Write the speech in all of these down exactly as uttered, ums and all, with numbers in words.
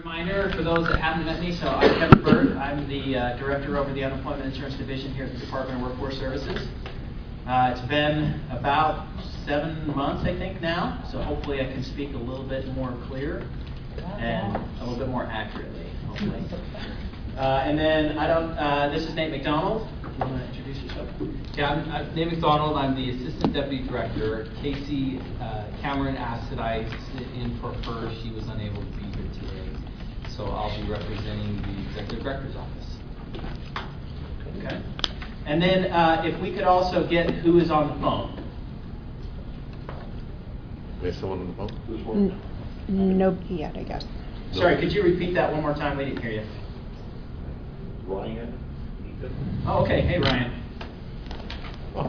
Reminder for those that haven't met me, so I'm Kevin Bird. I'm the uh, Director over the Unemployment Insurance Division here at the Department of Workforce Services. Uh, it's been about seven months, I think, now, so hopefully I can speak a little bit more clear and a little bit more accurately, hopefully. Uh, and then, I don't, uh, this is Nate McDonald. You want to introduce yourself? Yeah, I'm, I'm Nate McDonald. I'm the Assistant Deputy Director. Casey uh, Cameron asked that I sit in for her. She was unable to be here today. So I'll be representing the Executive Director's Office. Okay. And then uh, if we could also get who is on the phone. Is someone on the phone? Who's one? N- nobody yet, I guess. Sorry, could you repeat that one more time? We didn't hear you. Ryan. Oh, okay. Hey, Ryan. Oh.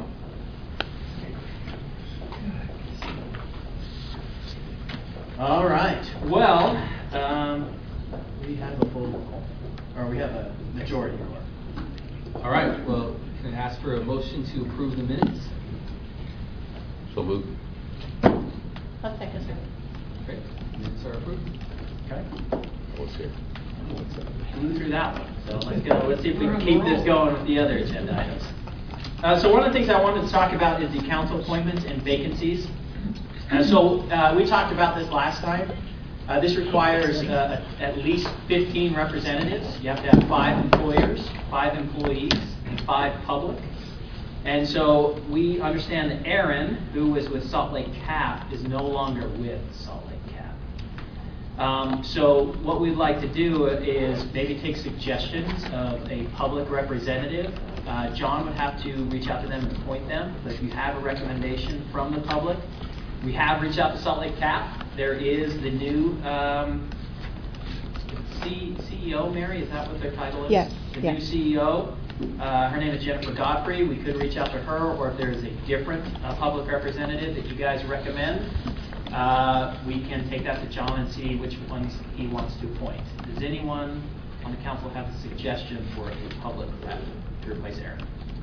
All right. Well, um, we have a full, or we have a majority. All right. Well, can I ask for a motion to approve the minutes? So moved. I'll second, sir. Okay. Minutes are approved. Okay. What's here? Blew through that one. So let's go. Let's see if we can keep this going with the other agenda items. Uh, so one of the things I wanted to talk about is the council appointments and vacancies. Uh, so uh, we talked about this last time. Uh, this requires uh, at least fifteen representatives. You have to have five employers, five employees, and five public. And so we understand that Aaron, who was with Salt Lake Cap, is no longer with Salt Lake Cap. Um, so what we'd like to do is maybe take suggestions of a public representative. Uh, John would have to reach out to them and appoint them. But if you have a recommendation from the public, we have reached out to Salt Lake Cap. There is the new um, C- CEO, Mary, is that what their title is? Yes. The yes. new C E O. Uh, her name is Jennifer Godfrey. We could reach out to her, or if there's a different uh, public representative that you guys recommend, uh, we can take that to John and see which ones he wants to appoint. Does anyone on the council have a suggestion for a public rep to replace Aaron?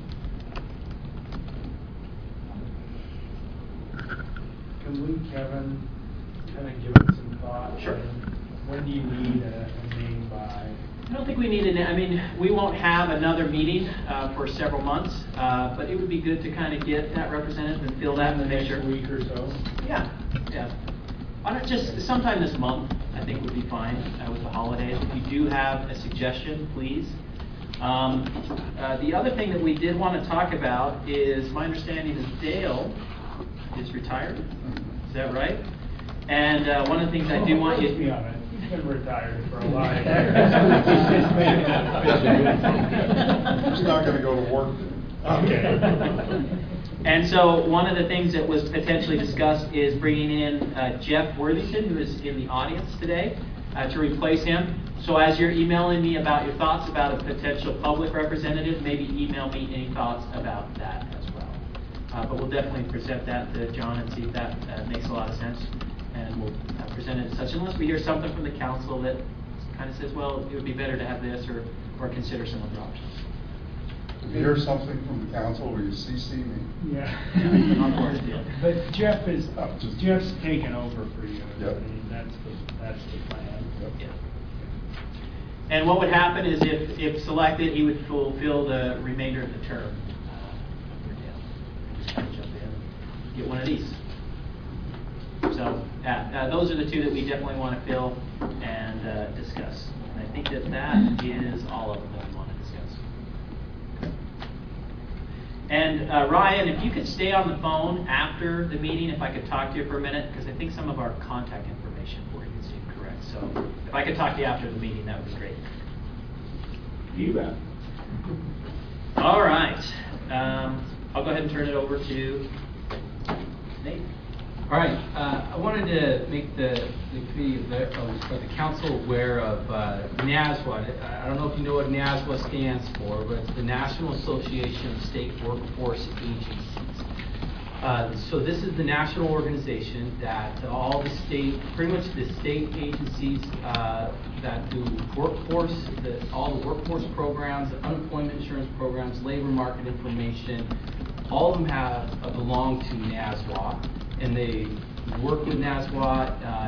Can we, Kevin, kind of give it some thought? Sure. When do you need a, a name by? I don't think we need an, I mean, we won't have another meeting uh, for several months, uh, but it would be good to kind of get that representative and fill that in the measure. Week or so? Yeah, yeah. Why not just sometime this month, I think would be fine uh, with the holidays. If you do have a suggestion, please. Um, uh, the other thing that we did want to talk about is, my understanding is Dale is retired. Is that right? And uh, one of the things I do want you to be honest. He's been retired for a while. He's not going to go to work. Okay. And so one of the things that was potentially discussed is bringing in uh, Jeff Worthington, who is in the audience today, uh, to replace him. So as you're emailing me about your thoughts about a potential public representative, maybe email me any thoughts about that as well. Uh, but we'll definitely present that to John and see if that uh, makes a lot of sense. And we'll uh, present it as such, unless we hear something from the council that kind of says, well, it would be better to have this, or, or consider some other options. If you hear something from the council, will you C C me? Yeah. Yeah, of course, yeah. But Jeff is, Oh, just- Jeff's taken over for you. Yep. I mean, that's the, that's the plan. Yep. Yeah. And what would happen is if, if selected, he would fulfill the remainder of the term. Uh, Just kind of jump in, get one of these. So yeah, uh, those are the two that we definitely want to fill and uh, discuss. And I think that that is all of them that we want to discuss. And uh, Ryan, if you could stay on the phone after the meeting, if I could talk to you for a minute, because I think some of our contact information for you is incorrect. So if I could talk to you after the meeting, that would be great. You bet. All right. Um, I'll go ahead and turn it over to Nate. All right. Uh, I wanted to make the, the committee, uh, or the council aware of uh, NASWA. I don't know if you know what NASWA stands for, but it's the National Association of State Workforce Agencies. Uh, so this is the national organization that all the state, pretty much the state agencies uh, that do workforce, the, all the workforce programs, the unemployment insurance programs, labor market information, all of them have uh, belong to NASWA, and they work with NASWA, uh,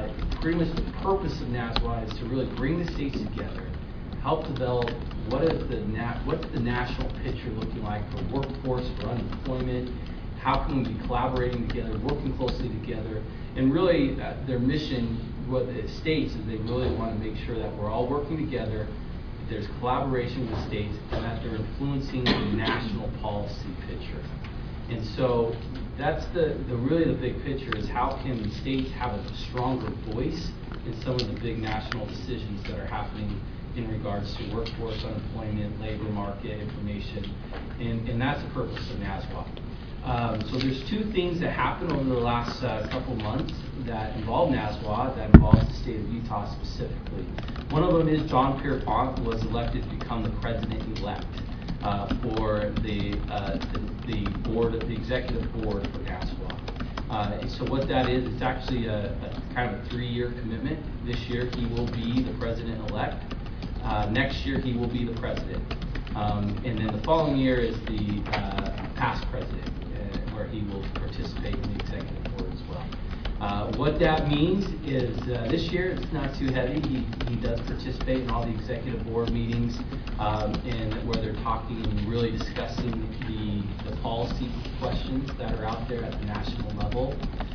pretty much the purpose of NASWA is to really bring the states together, help develop what is the na- what's the national picture looking like for workforce, for unemployment, how can we be collaborating together, working closely together, and really uh, their mission, what it states, is they really want to make sure that we're all working together, there's collaboration with states, and that they're influencing the national policy picture. And so that's the, the really the big picture is how can states have a stronger voice in some of the big national decisions that are happening in regards to workforce, unemployment, labor market information, and, and that's the purpose of NASWA. Um, so there's two things that happened over the last uh, couple months that involve NASWA, that involves the state of Utah specifically. One of them is John Pierpont was elected to become the president-elect uh, for the, uh, the the board, the executive board for NASWA. Uh, so what that is, it's actually a, a kind of a three-year commitment. This year he will be the president-elect. Uh, next year he will be the president. Um, and then the following year is the uh, past president, uh, where he will participate in the executive board as well. Uh, what that means is uh, this year it's not too heavy. He, he does participate in all the executive board meetings um, and where they're talking and really discussing the, the policy questions that are out there at the national level.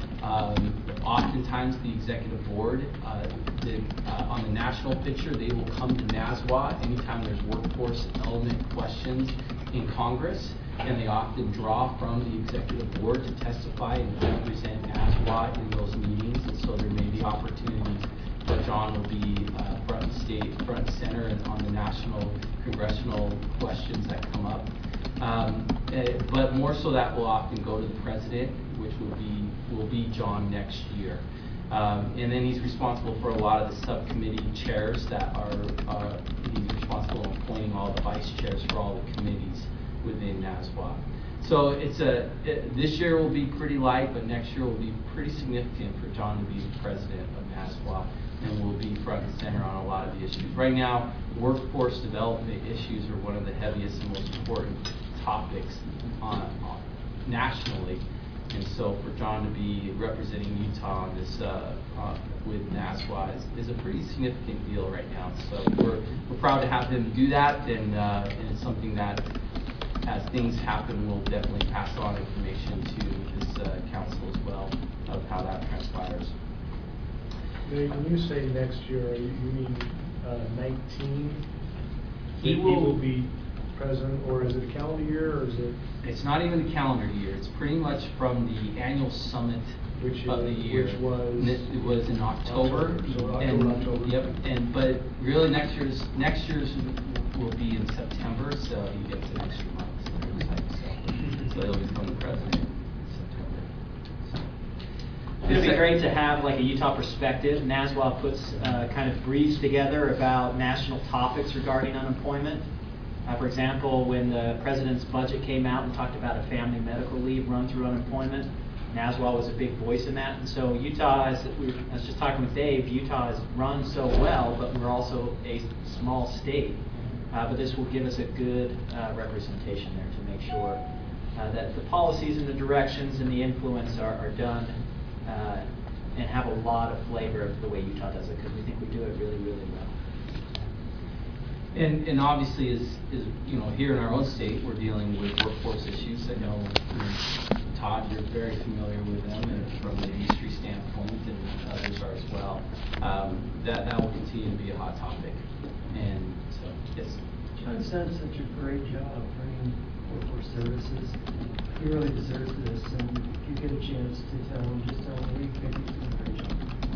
Um, oftentimes the executive board uh, the, uh, on the national picture, they will come to NASWA anytime there's workforce element questions in Congress, and they often draw from the executive board to testify and represent NASWA in those meetings. And so there may be opportunities where John will be uh, front and state, front and center and on the national congressional questions that come up. Um, uh, but more so that will often go to the president, which will be will be John next year. Um, and then he's responsible for a lot of the subcommittee chairs that are, uh, he's responsible for appointing all the vice chairs for all the committees within NASWA. So it's a, it, this year will be pretty light, but next year will be pretty significant for John to be the president of NASWA, and will be front and center on a lot of the issues. Right now, workforce development issues are one of the heaviest and most important topics on, on nationally. And so for John to be representing Utah on this uh, uh, with NASWA is, is a pretty significant deal right now. So we're, we're proud to have him do that, and, uh, and it's something that as things happen, we'll definitely pass on information to this uh, council as well of how that transpires. When you say next year, you you mean uh, nineteen? He He will- will be president, or is it a calendar year, or is it? It's not even a calendar year. It's pretty much from the annual summit Which of the is- year. which was- And It it was in October. October, so October, and, October. Yep. And but really next year's next year's will be in September, so he gets an extra month. So, it looks like, so. so he'll be from the president in September. So. It'd be great to have like a Utah perspective. NASWA puts uh, kind of briefs together about national topics regarding unemployment. Uh, for example, when the president's budget came out and talked about a family medical leave run through unemployment, NASWA was a big voice in that. And so Utah, as we were, I was just talking with Dave, Utah has run so well, but we're also a small state. Uh, but this will give us a good uh, representation there to make sure uh, that the policies and the directions and the influence are, are done uh, and have a lot of flavor of the way Utah does it, because we think we do it really, really well. And, and obviously, is is you know, here in our own state, we're dealing with workforce issues. I know, you know, Todd, you're very familiar with them, and from the industry standpoint, and others are as well. Um, that that will continue to be a hot topic, and so yes. John's done such a great job bringing workforce services. He really deserves this, and if you get a chance to tell him, just tell him he he's doing a great job.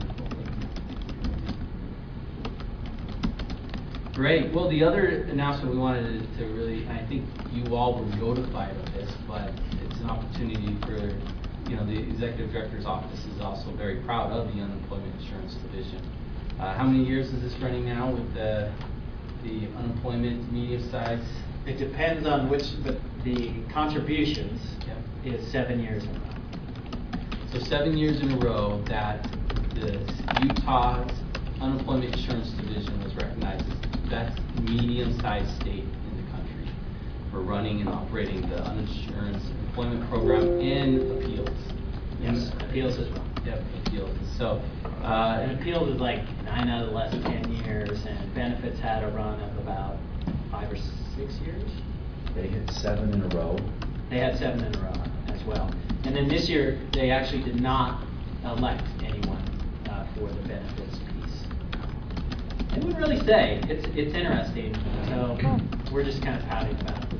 Great. Well, the other announcement we wanted to, to really, I think you all were notified of this, but it's an opportunity for, you know, the executive director's office is also very proud of the unemployment insurance division. Uh, how many years is this running now with the the unemployment medium size? It depends on which, but the contributions Yep. is seven years in a row. So seven years in a row that the Utah's unemployment insurance division was recognized as the best medium-sized state in the country for running and operating the uninsurance employment program and appeals. Yes, appeals as well. Deputy Fields. And so, uh, And appeals is like nine out of the last ten years, and benefits had a run of about five or six years. They hit seven in a row. They had seven in a row as well. And then this year, they actually did not elect anyone uh, for the benefits piece. They wouldn't really say. It's it's interesting. So we're just kind of pouting about it.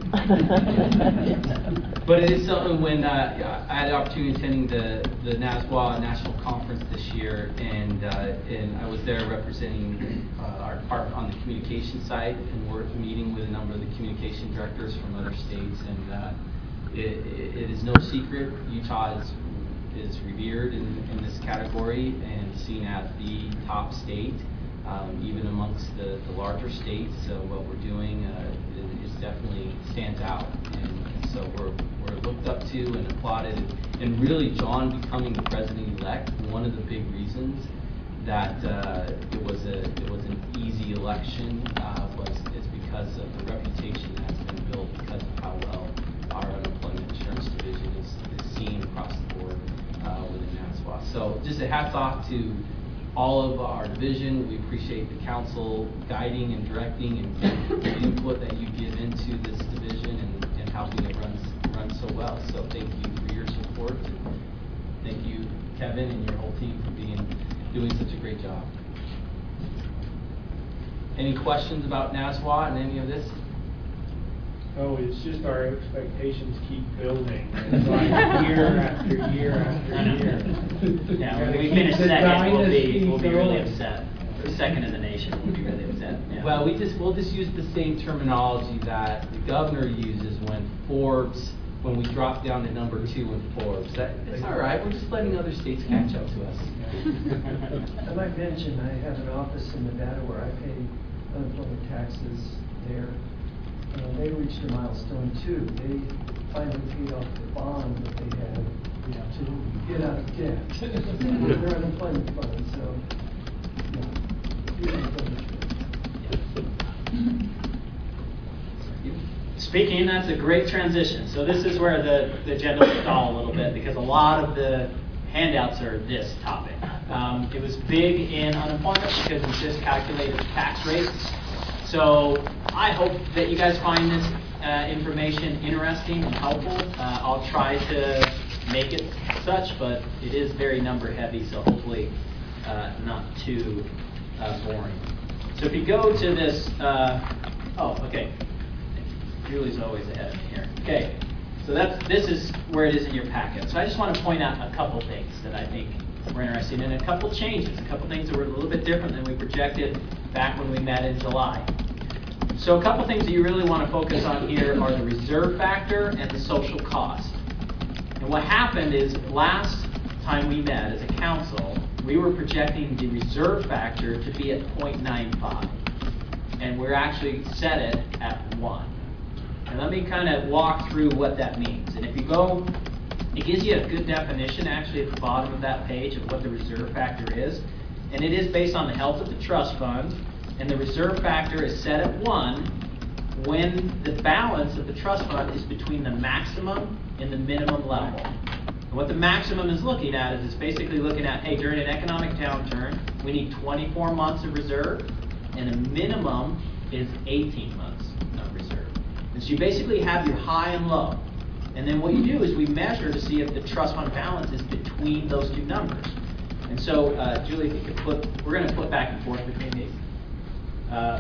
But it is something when uh, I had the opportunity attending the, the NASWA National Conference this year, and uh, and I was there representing uh, our department on the communication side, and we're meeting with a number of the communication directors from other states, and uh, it, it is no secret Utah is, is revered in, in this category and seen as the top state, um, even amongst the, the larger states. So what we're doing uh, is definitely stands out, and, and so we're we're looked up to and applauded. And really, John becoming the president-elect, one of the big reasons that uh, it was a it was an easy election uh, was is because of the reputation that's been built because of how well our unemployment insurance division is, is seen across the board uh, within NASWA. So just a hats off to all of our division. We appreciate the council guiding and directing and the input that you give into this division and, and helping it run, run so well. So thank you for your support. And thank you, Kevin, and your whole team for being doing such a great job. Any questions about NASWA and any of this? Oh, it's just our expectations keep building. It's like year after year after year. Yeah, when Gotta we keep finish the second, we'll be, dynasty we'll be really going. upset. We're second in the nation, we'll be really upset. Yeah. Well, we just, we'll just use the same terminology that the governor uses when Forbes, when we drop down to number two in Forbes. That, it's all right, we're just letting other states catch up to us. I might mention, I have an office in Nevada where I pay unemployment taxes there. Uh, they reached a milestone too. They finally paid off the bond that they had to get out of debt. Their unemployment fund, so, yeah. Speaking, that's a great transition. So this is where the, the agenda will stall a little bit because a lot of the handouts are this topic. Um, it was big in unemployment because it's just calculated tax rates. So I hope that you guys find this uh, information interesting and helpful. Uh, I'll try to make it such, but it is very number heavy, so hopefully uh, not too uh, boring. So if you go to this, uh, oh, okay. Julie's always ahead of me here. Okay, so that's this is where it is in your packet. So I just want to point out a couple things that I think were interesting, and a couple changes, a couple things that were a little bit different than we projected back when we met in July. So a couple things that you really want to focus on here are the reserve factor and the social cost. And what happened is last time we met as a council, we were projecting the reserve factor to be at zero point nine five, and we're actually set it at one. And let me kind of walk through what that means. And if you go, it gives you a good definition actually at the bottom of that page of what the reserve factor is. And it is based on the health of the trust fund. And the reserve factor is set at one when the balance of the trust fund is between the maximum and the minimum level. And what the maximum is looking at is it's basically looking at, hey, during an economic downturn, we need twenty-four months of reserve, and the minimum is eighteen months of reserve. And so you basically have your high and low. And then what you do is we measure to see if the trust fund balance is between those two numbers. And so, uh, Julie, if you could flip, we're going to flip back and forth between these. Uh,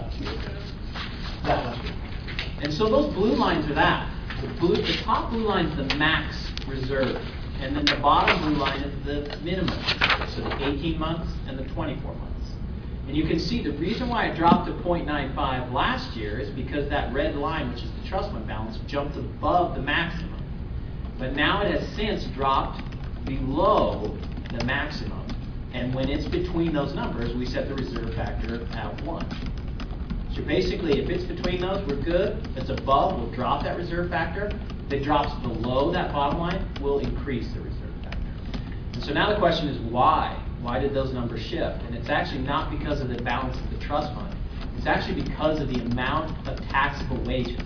that one. And so those blue lines are that. The, blue, the top blue line is the max reserve. And then the bottom blue line is the minimum. So the eighteen months and the twenty-four months. And you can see the reason why it dropped to zero point nine five last year is because that red line, which is the trust fund balance, jumped above the maximum. But now it has since dropped below the maximum. And when it's between those numbers, we set the reserve factor at one. So basically, if it's between those, we're good. If it's above, we'll drop that reserve factor. If it drops below that bottom line, we'll increase the reserve factor. And so now the question is why? Why did those numbers shift? And it's actually not because of the balance of the trust fund. It's actually because of the amount of taxable wages.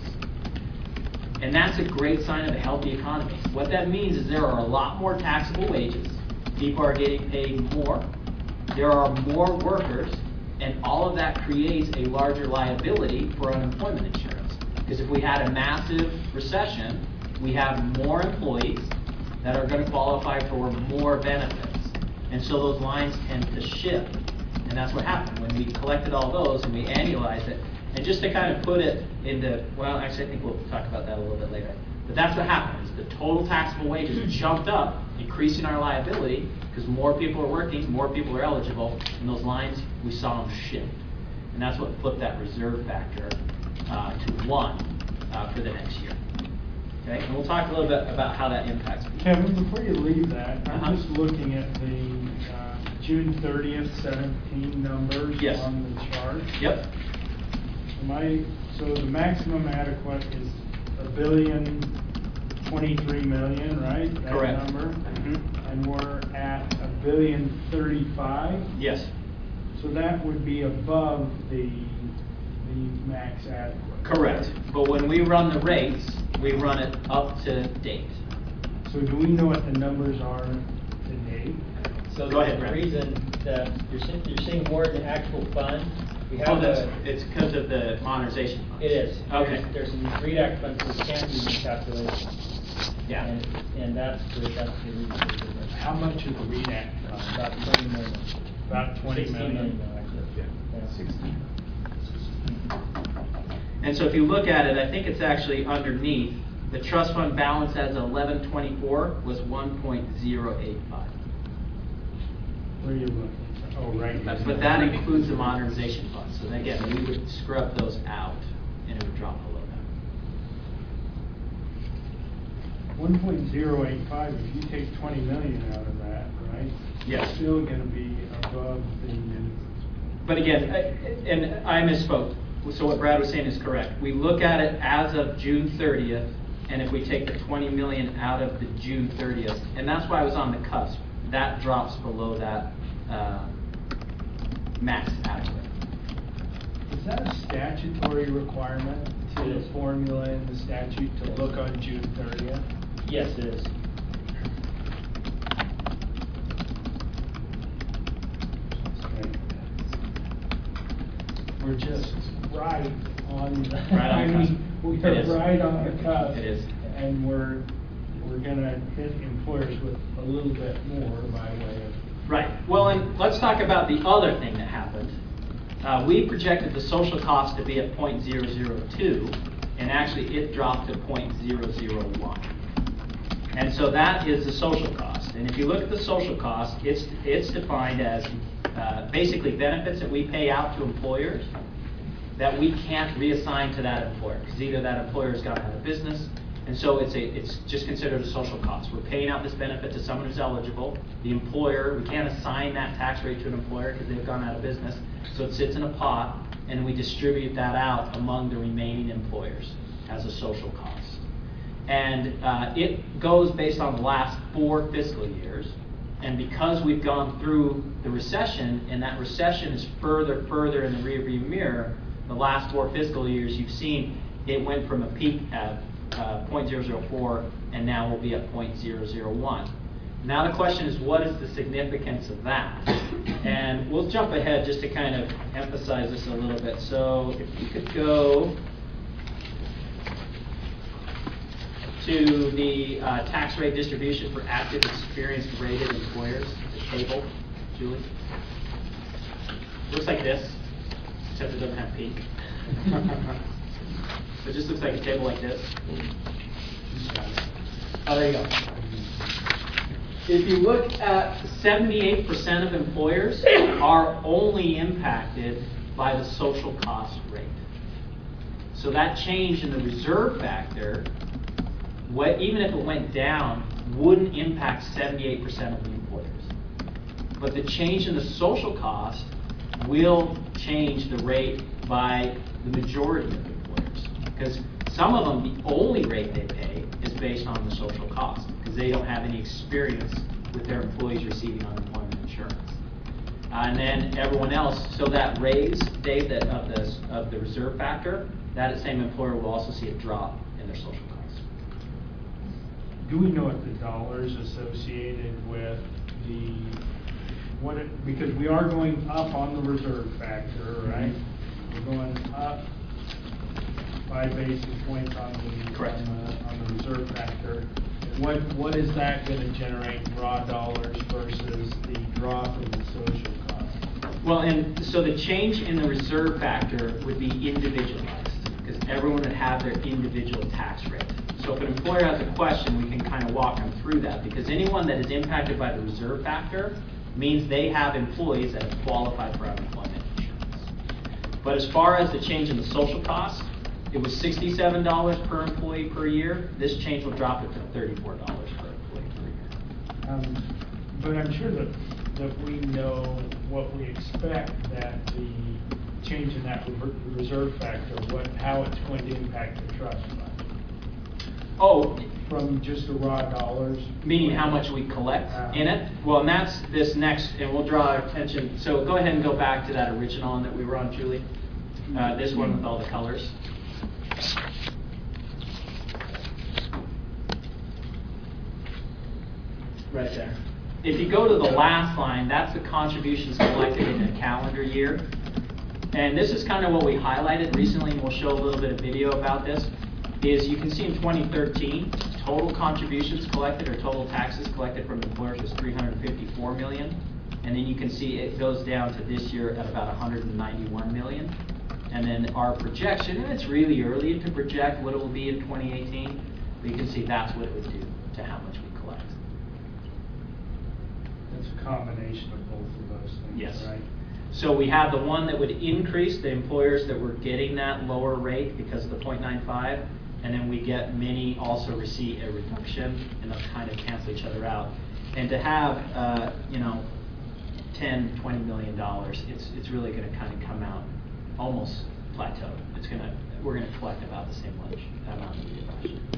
And that's a great sign of a healthy economy. What that means is there are a lot more taxable wages, People are getting paid more. There are more workers, and all of that creates a larger liability for unemployment insurance. Because if we had a massive recession, we have more employees that are going to qualify for more benefits. And so those lines tend to shift. And that's what happened when we collected all those and we annualized it. And just to kind of put it into, well, actually I think we'll talk about that a little bit later. But that's what happened, is the total taxable wages jumped up, increasing our liability, because more people are working, more people are eligible, and those lines, we saw them shift. And that's what flipped that reserve factor uh, to one uh, for the next year. Okay, and we'll talk a little bit about how that impacts people. Kevin, before you leave that, I'm Uh-huh. just looking at the uh, June thirtieth, seventeen numbers Yes. on the chart. Yep. My, so the maximum adequate is a billion twenty-three million, right? That Correct. number? Mhm. And we're at a billion thirty-five, Yes. so that would be above the, the max adequate. Correct. But when we run the rates, we run it up to date. So do we know what the numbers are today? So Go ahead, the Brad. reason that you're seeing, you're seeing more in the actual fund, we Oh, have that's, a, it's because of the modernization funds. it is. Okay. There's, there's some READ Act funds that can't use these calculations. Yeah. And, and that's the, that's the reason for the difference. How much is the READ Act fund? About twenty million. About twenty Sixteen million. million, no, actually. Yeah. Sixteen. And so if you look at it, I think it's actually underneath. The trust fund balance as eleven twenty-four was one point zero eight five. Where are you looking? Oh, right. here. But that includes the modernization fund. So then again, we would scrub those out and it would drop below that. One point zero eight five, if you take twenty million out of that, right? Yes. It's still gonna be above the, But again, I- and I misspoke. So what Brad was saying is correct. We look at it as of June thirtieth, and if we take the twenty million out of the June thirtieth, and that's why I was on the cusp, that drops below that uh, max adequate. is that a statutory requirement to It the is. formula in the statute to look on June thirtieth? Yes, it is. We're just right on the. Right on the cusp. We It are is. right on the cusp. It is. And we're, we're gonna hit employers with a little bit more by way of. Right. Well, and let's talk about the other thing that happened. Uh, we projected the social cost to be at zero point zero zero two, and actually it dropped to zero point zero zero one. And so that is the social cost. And if you look at the social cost, it's it's defined as uh, basically benefits that we pay out to employers that we can't reassign to that employer, because either that employer's gone out of business. And so it's a, it's just considered a social cost. We're paying out this benefit to someone who's eligible. The employer, we can't assign that tax rate to an employer because they've gone out of business. So it sits in a pot, and we distribute that out among the remaining employers as a social cost. And uh, it goes based on the last four fiscal years. And because we've gone through the recession, and that recession is further, further in the rearview mirror, the last four fiscal years you've seen, it went from a peak at uh, zero point zero zero four, and now we'll be at zero point zero zero one. Now the question is, what is the significance of that? And we'll jump ahead just to kind of emphasize this a little bit. So if you could go to the uh, tax rate distribution for active, experienced, rated employers, the table, Julie. Looks like this, except it doesn't have P. So it just looks like a table like this. Oh, there you go. If you look at seventy-eight percent of employers are only impacted by the social cost rate. So that change in the reserve factor, what, even if it went down, wouldn't impact seventy-eight percent of the employers. But the change in the social cost will change the rate by the majority of the employers. Because some of them, the only rate they pay is based on the social cost, because they don't have any experience with their employees receiving unemployment insurance. Uh, and then everyone else, so that raise, Dave, that of the, of the reserve factor, that same employer will also see a drop in their social costs. Do we know what the dollars associated with the, what it, because we are going up on the reserve factor, right? We're going up five basis points on the, Correct. on the, on the reserve factor. What, what is that gonna generate in raw dollars versus the drop in the social cost? Well, and so the change in the reserve factor would be individualized, because everyone would have their individual tax rate. So if an employer has a question, we can kind of walk them through that, because anyone that is impacted by the reserve factor means they have employees that have qualified for unemployment insurance. But as far as the change in the social cost, it was sixty-seven dollars per employee per year. This change will drop it to thirty-four dollars per employee per year. Um, But I'm sure that, that we know what we expect, that the change in that rever- reserve factor, what, how it's going to impact the trust fund. Oh, From just the raw dollars. meaning how much we collect in it? Well, and that's this next, and we'll draw our attention. So go ahead and go back to that original one that we were on, Julie. Uh, this one with all the colors. Right there. If you go to the last line, that's the contributions collected in a calendar year. And this is kind of what we highlighted recently, and we'll show a little bit of video about this, is you can see in twenty thirteen, total contributions collected or total taxes collected from employers was three hundred fifty-four million. And then you can see it goes down to this year at about one hundred ninety-one million. And then our projection, and it's really early to project what it will be in twenty eighteen, but you can see that's what it would do to how much we collect. It's a combination of both of those things, Yes. right? So we have the one that would increase the employers that were getting that lower rate because of the point nine five, and then we get many also receive a reduction, and they'll kind of cancel each other out. And to have, uh, you know, ten, twenty million dollars, it's it's really going to kind of come out almost plateau. It's going to we're going to collect about the same much amount we did last year.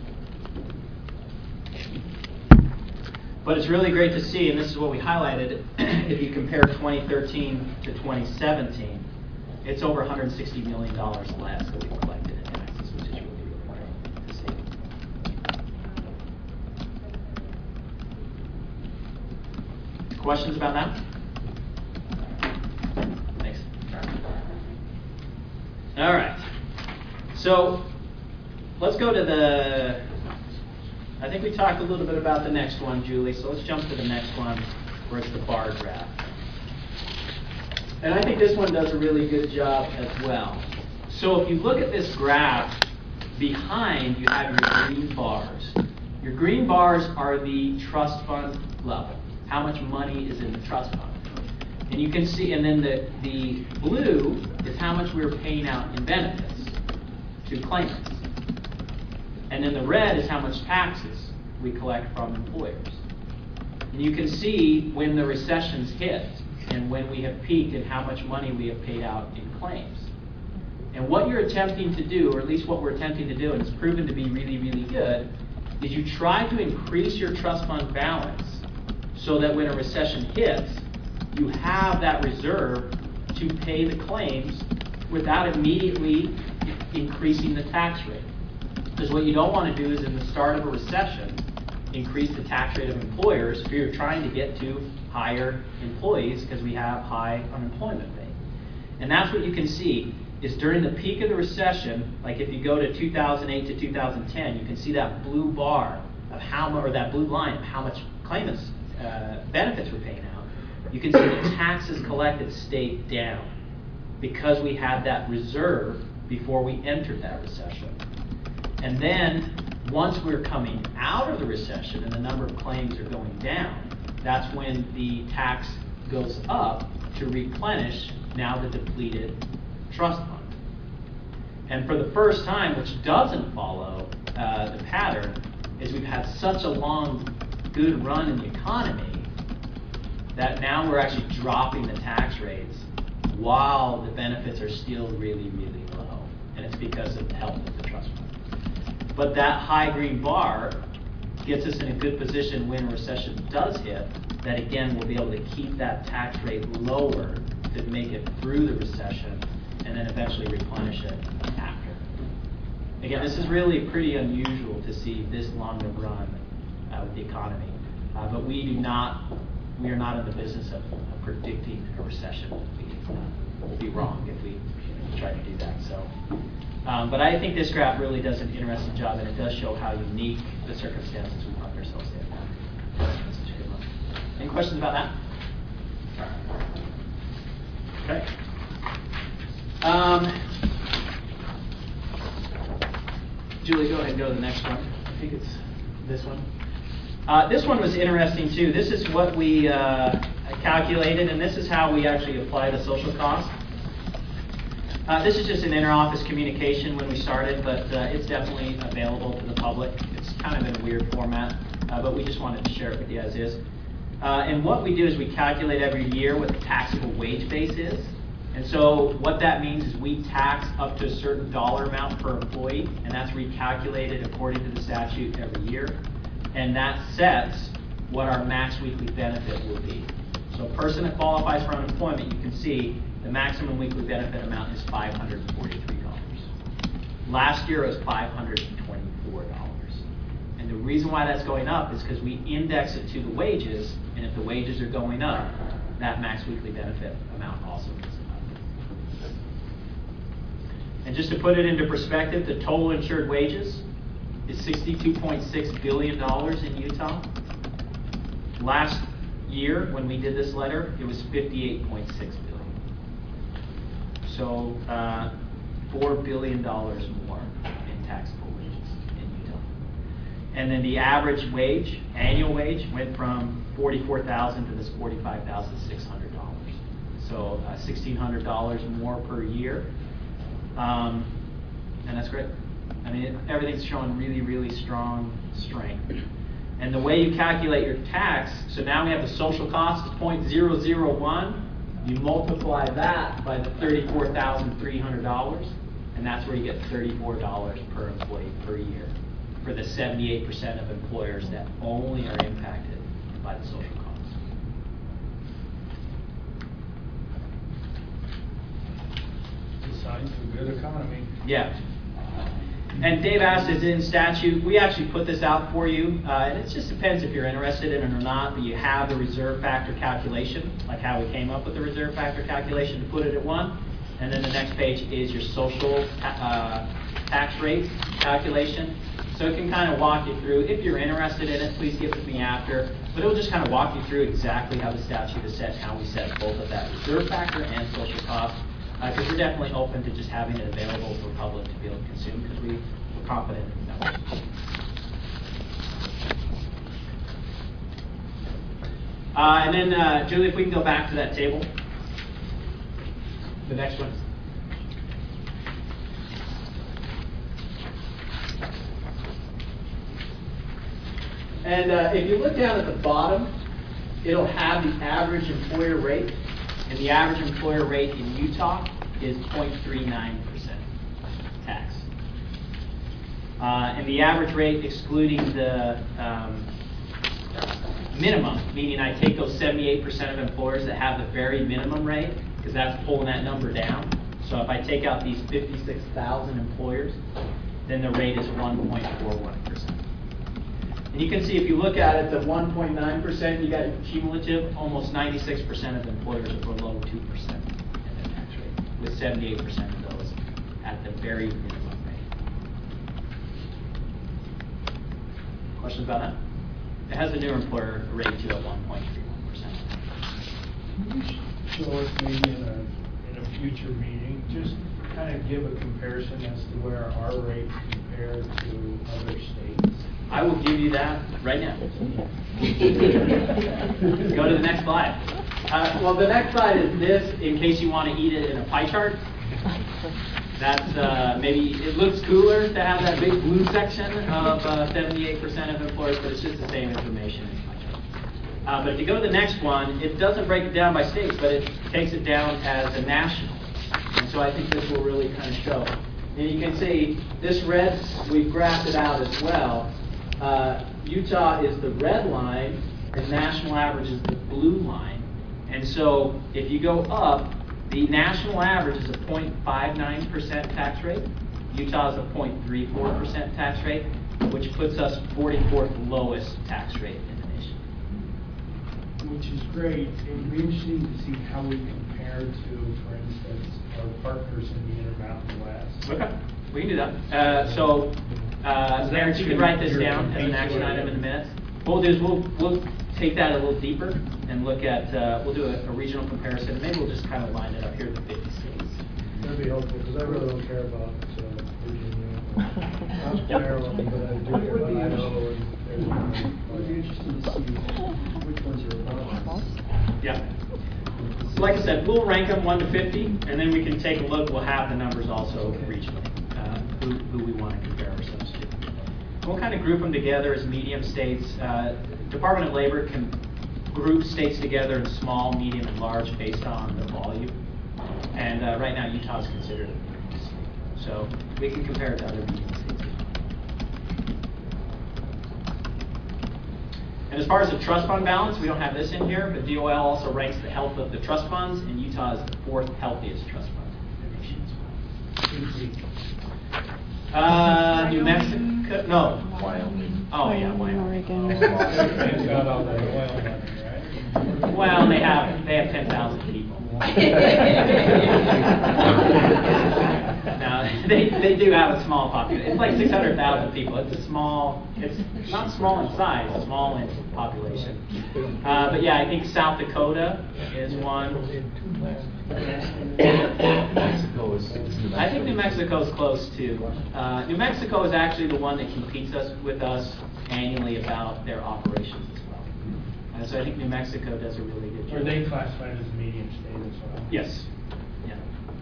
But it's really great to see, and this is what we highlighted, if you compare twenty thirteen to twenty seventeen, it's over one hundred sixty million dollars less that we collected in taxes, which is really, really great to see. Questions about that? Thanks. All right. So let's go to the, I think we talked a little bit about the next one, Julie, so let's jump to the next one where it's the bar graph. And I think this one does a really good job as well. So if you look at this graph, behind you have your green bars. Your green bars are the trust fund level. How much money is in the trust fund. And you can see, and then the, the blue is how much we were paying out in benefits to claimants. And then the red is how much taxes we collect from employers. And you can see when the recessions hit and when we have peaked and how much money we have paid out in claims. And what you're attempting to do, or at least what we're attempting to do, and it's proven to be really, really good, is you try to increase your trust fund balance so that when a recession hits, you have that reserve to pay the claims without immediately increasing the tax rate. Because what you don't want to do is in the start of a recession, increase the tax rate of employers if you're trying to get to higher employees because we have high unemployment rate. And that's what you can see is during the peak of the recession, like if you go to two thousand eight to two thousand ten, you can see that blue bar of how much, or that blue line of how much claimants uh, benefits were paying out. You can see the taxes collected stayed down because we had that reserve before we entered that recession. And then once we're coming out of the recession and the number of claims are going down, that's when the tax goes up to replenish now the depleted trust fund. And for the first time, which doesn't follow uh, the pattern, is we've had such a long, good run in the economy that now we're actually dropping the tax rates while the benefits are still really, really low. And it's because of the health of the trust fund. But that high green bar gets us in a good position when a recession does hit, that again, we'll be able to keep that tax rate lower to make it through the recession and then eventually replenish it after. Again, this is really pretty unusual to see this long a run uh, with the economy. Uh, but we do not we are not in the business of of predicting a recession. We uh, will be wrong if we try to do that. So, um, but I think this graph really does an interesting job, and it does show how unique the circumstances we find ourselves in. That's such a good one. Any questions about that? Okay. Um, Julie, go ahead and go to the next one. I think it's this one. Uh, this one was interesting too. This is what we uh, calculated, and this is how we actually apply the social cost. Uh, this is just an inter-office communication when we started, but uh, it's definitely available to the public. It's kind of in a weird format, uh, but we just wanted to share it with you as is. Uh, and what we do is we calculate every year what the taxable wage base is. And so what that means is we tax up to a certain dollar amount per employee, and that's recalculated according to the statute every year. And that sets what our max weekly benefit will be. So a person that qualifies for unemployment, you can see the maximum weekly benefit amount is five hundred forty-three dollars. Last year it was five hundred twenty-four dollars. And the reason why that's going up is because we index it to the wages, and if the wages are going up, that max weekly benefit amount also goes up. And just to put it into perspective, the total insured wages is sixty-two point six billion dollars in Utah. Last year, when we did this letter, it was fifty-eight point six billion dollars. So uh, four billion dollars more in taxable wages in Utah. And then the average wage, annual wage, went from forty-four thousand dollars to this forty-five thousand six hundred dollars. So uh, sixteen hundred dollars more per year. Um, and that's great. I mean, it, everything's showing really, really strong strength. And the way you calculate your tax, so now we have the social cost of zero point zero zero one. You multiply that by the thirty-four thousand three hundred dollars, and that's where you get thirty-four dollars per employee per year for the seventy-eight percent of employers that only are impacted by the social costs. Signs of a good economy. Yeah. And Dave asked, is it in statute? We actually put this out for you, uh, and it just depends if you're interested in it or not, but you have the reserve factor calculation, like how we came up with the reserve factor calculation to put it at one. And then the next page is your social uh, tax rate calculation. So it can kind of walk you through. If you're interested in it, please get with me after. But it will just kind of walk you through exactly how the statute is set and how we set both of that reserve factor and social cost. Because uh, we're definitely open to just having it available for the public to be able to consume, because we, we're confident in that. Uh, and then, uh, Julie, if we can go back to that table. The next one. And uh, if you look down at the bottom, it'll have the average employer rate. And the average employer rate in Utah is zero point three nine percent tax. Uh, and the average rate excluding the um, minimum, meaning I take those seventy-eight percent of employers that have the very minimum rate, because that's pulling that number down. So if I take out these fifty-six thousand employers, then the rate is one point four one percent. And you can see if you look at it, the one point nine percent, you got cumulative, almost ninety-six percent of employers are below two percent in their tax rate, with seventy-eight percent of those at the very minimum rate. Questions about that? It has a new employer rate too at one point three one percent. Show us maybe in a, in a future meeting, just kind of give a comparison as to where our rates compare to other states. I will give you that right now. Go to the next slide. Uh, well, the next slide is this, in case you want to eat it in a pie chart. That's uh, maybe, it looks cooler to have that big blue section of uh, seventy-eight percent of employers, but it's just the same information in pie chart. Uh, but if you go to the next one, it doesn't break it down by states, but it takes it down as a national. And so I think this will really kind of show. And you can see this red, we've graphed it out as well. Uh, Utah is the red line, and national average is the blue line. And so if you go up, the national average is a zero point five nine percent tax rate. Utah is a zero point three four percent tax rate, which puts us forty-fourth lowest tax rate in the nation. which is great. It would be interesting to see how we compare to, for instance, our partners in the Intermountain West. Okay, we can do that. Uh, so, uh, Mayor, you can write this down as an action item in the minutes. What we'll do is we'll, we'll take that a little deeper and look at, uh, we'll do a, a regional comparison, and maybe we'll just kind of line it up here at the fifty states. That'd be helpful, because I really don't care about uh, Virginia. I'm from Maryland, but I do care about Idaho and It would be interesting to see which ones are above. Yeah. So like I said, we'll rank them one to fifty, and then we can take a look. We'll have the numbers also regionally, uh, who, who we want to compare ourselves to. We'll kind of group them together as medium states. Uh, Department of Labor can group states together in small, medium, and large based on the volume. And uh, right now, Utah is considered a medium state. So we can compare it to other medium states. And as far as the trust fund balance, we don't have this in here, but D O L also ranks the health of the trust funds, and Utah is the fourth healthiest trust fund in the nation as well. Uh, New Mexico, no. Wyoming. Oh, yeah, Wyoming. Oregon. They've got all the oil money, right? Well, they have, they have ten thousand people. No, they, they do have a small population. It's like six hundred thousand people. It's a small, it's not small in size, it's small in population. Uh, but yeah, I think South Dakota is one. Mexico is, is New I think New Mexico. Mexico is close too. Uh, New Mexico is actually the one that competes us with us annually about their operations as well. Uh, so I think New Mexico does a really good job. Are they classified as a medium state as well? Yes. Yeah.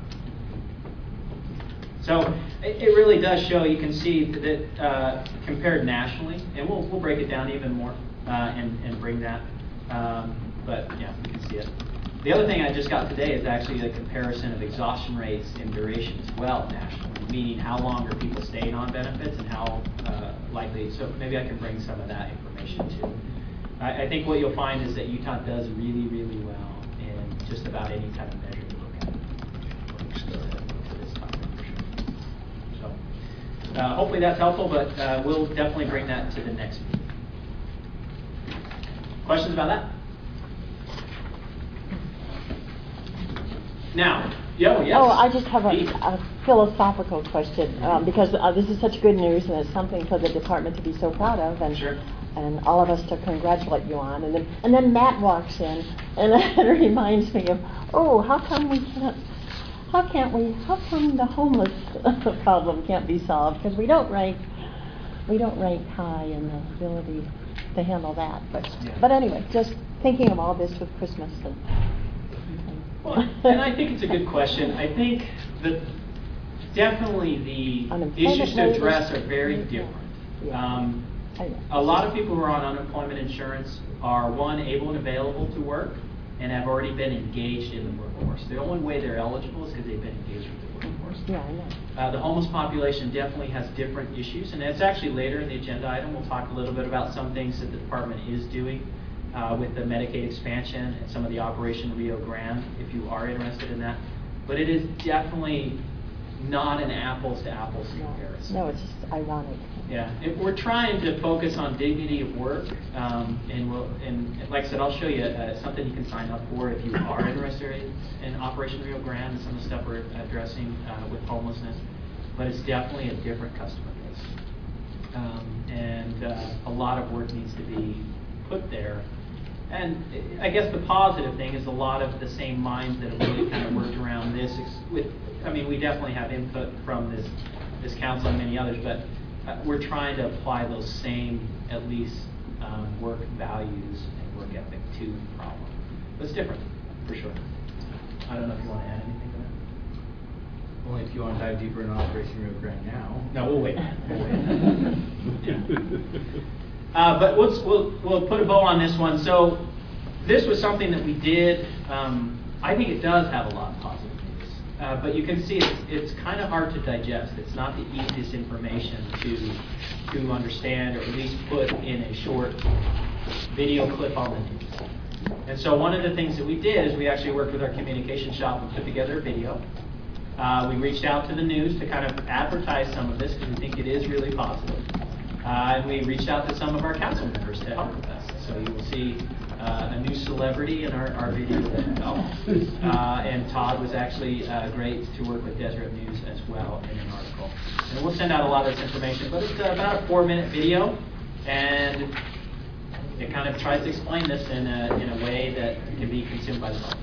So it, it really does show. You can see that uh, compared nationally, and we'll we'll break it down even more uh, and and bring that. Um, but yeah, you can see it. The other thing I just got today is actually a comparison of exhaustion rates and duration as well nationally, meaning how long are people staying on benefits and how uh, likely. So maybe I can bring some of that information too. I, I think what you'll find is that Utah does really, really well in just about any kind of measure you look at. To this topic for sure. So uh, hopefully that's helpful, but uh, we'll definitely bring that to the next meeting. Questions about that? Now, yo, yes. Oh, I just have a, Pete. a philosophical question, um, because uh, this is such good news, and it's something for the department to be so proud of, and Sure. and all of us to congratulate you on. And then and then Matt walks in, and it reminds me of, oh, how come we can't, how can't we, how come the homeless problem can't be solved? Because we don't rank, we don't rank high in the ability to handle that. But Yeah. but anyway, just thinking of all this with Christmas and. Well, and I think it's a good question. I think that definitely the Unemployment issues to rate is- address are very yeah. different. Yeah. Um, I know. a lot of people who are on unemployment insurance are, one, able and available to work and have already been engaged in the workforce. The only way they're eligible is because they've been engaged with the workforce. Yeah, I know. Uh, the homeless population definitely has different issues, and it's actually later in the agenda item. We'll talk a little bit about some things that the department is doing uh, with the Medicaid expansion and some of the Operation Rio Grande, if you are interested in that. But it is definitely not an apples to apples comparison. No, it's just ironic. Yeah, it, we're trying to focus on dignity of work, um, and, we'll, and like I said, I'll show you uh, something you can sign up for if you are interested in Operation Rio Grande and some of the stuff we're addressing uh, with homelessness. But it's definitely a different customer base, um, and uh, a lot of work needs to be put there. And I guess the positive thing is a lot of the same minds that have really kind of worked around this. With, I mean, we definitely have input from this this council and many others, but Uh, we're trying to apply those same, at least, um, work values and work ethic to the problem. But it's different, for sure. I don't know if you want to add anything to that. Only if you want to dive deeper in Operation Rio Grande now. No, we'll wait. We'll wait. Yeah. Uh, but we'll, we'll, we'll put a bow on this one. So this was something that we did. Um, I think it does have a lot of positive. Uh, but you can see it's, it's kind of hard to digest. It's not the easiest information to to understand, or at least put in a short video clip on the news. And so one of the things that we did is we actually worked with our communication shop and put together a video. Uh, we reached out to the news to kind of advertise some of this because we think it is really positive. Uh, and we reached out to some of our council members to help with us. So you will see uh, a new celebrity in our, our video as well. Uh, and Todd was actually uh, great to work with Deseret News as well in an article. And we'll send out a lot of this information, but it's uh, about a four minute video, and it kind of tries to explain this in a, in a way that can be consumed by the public.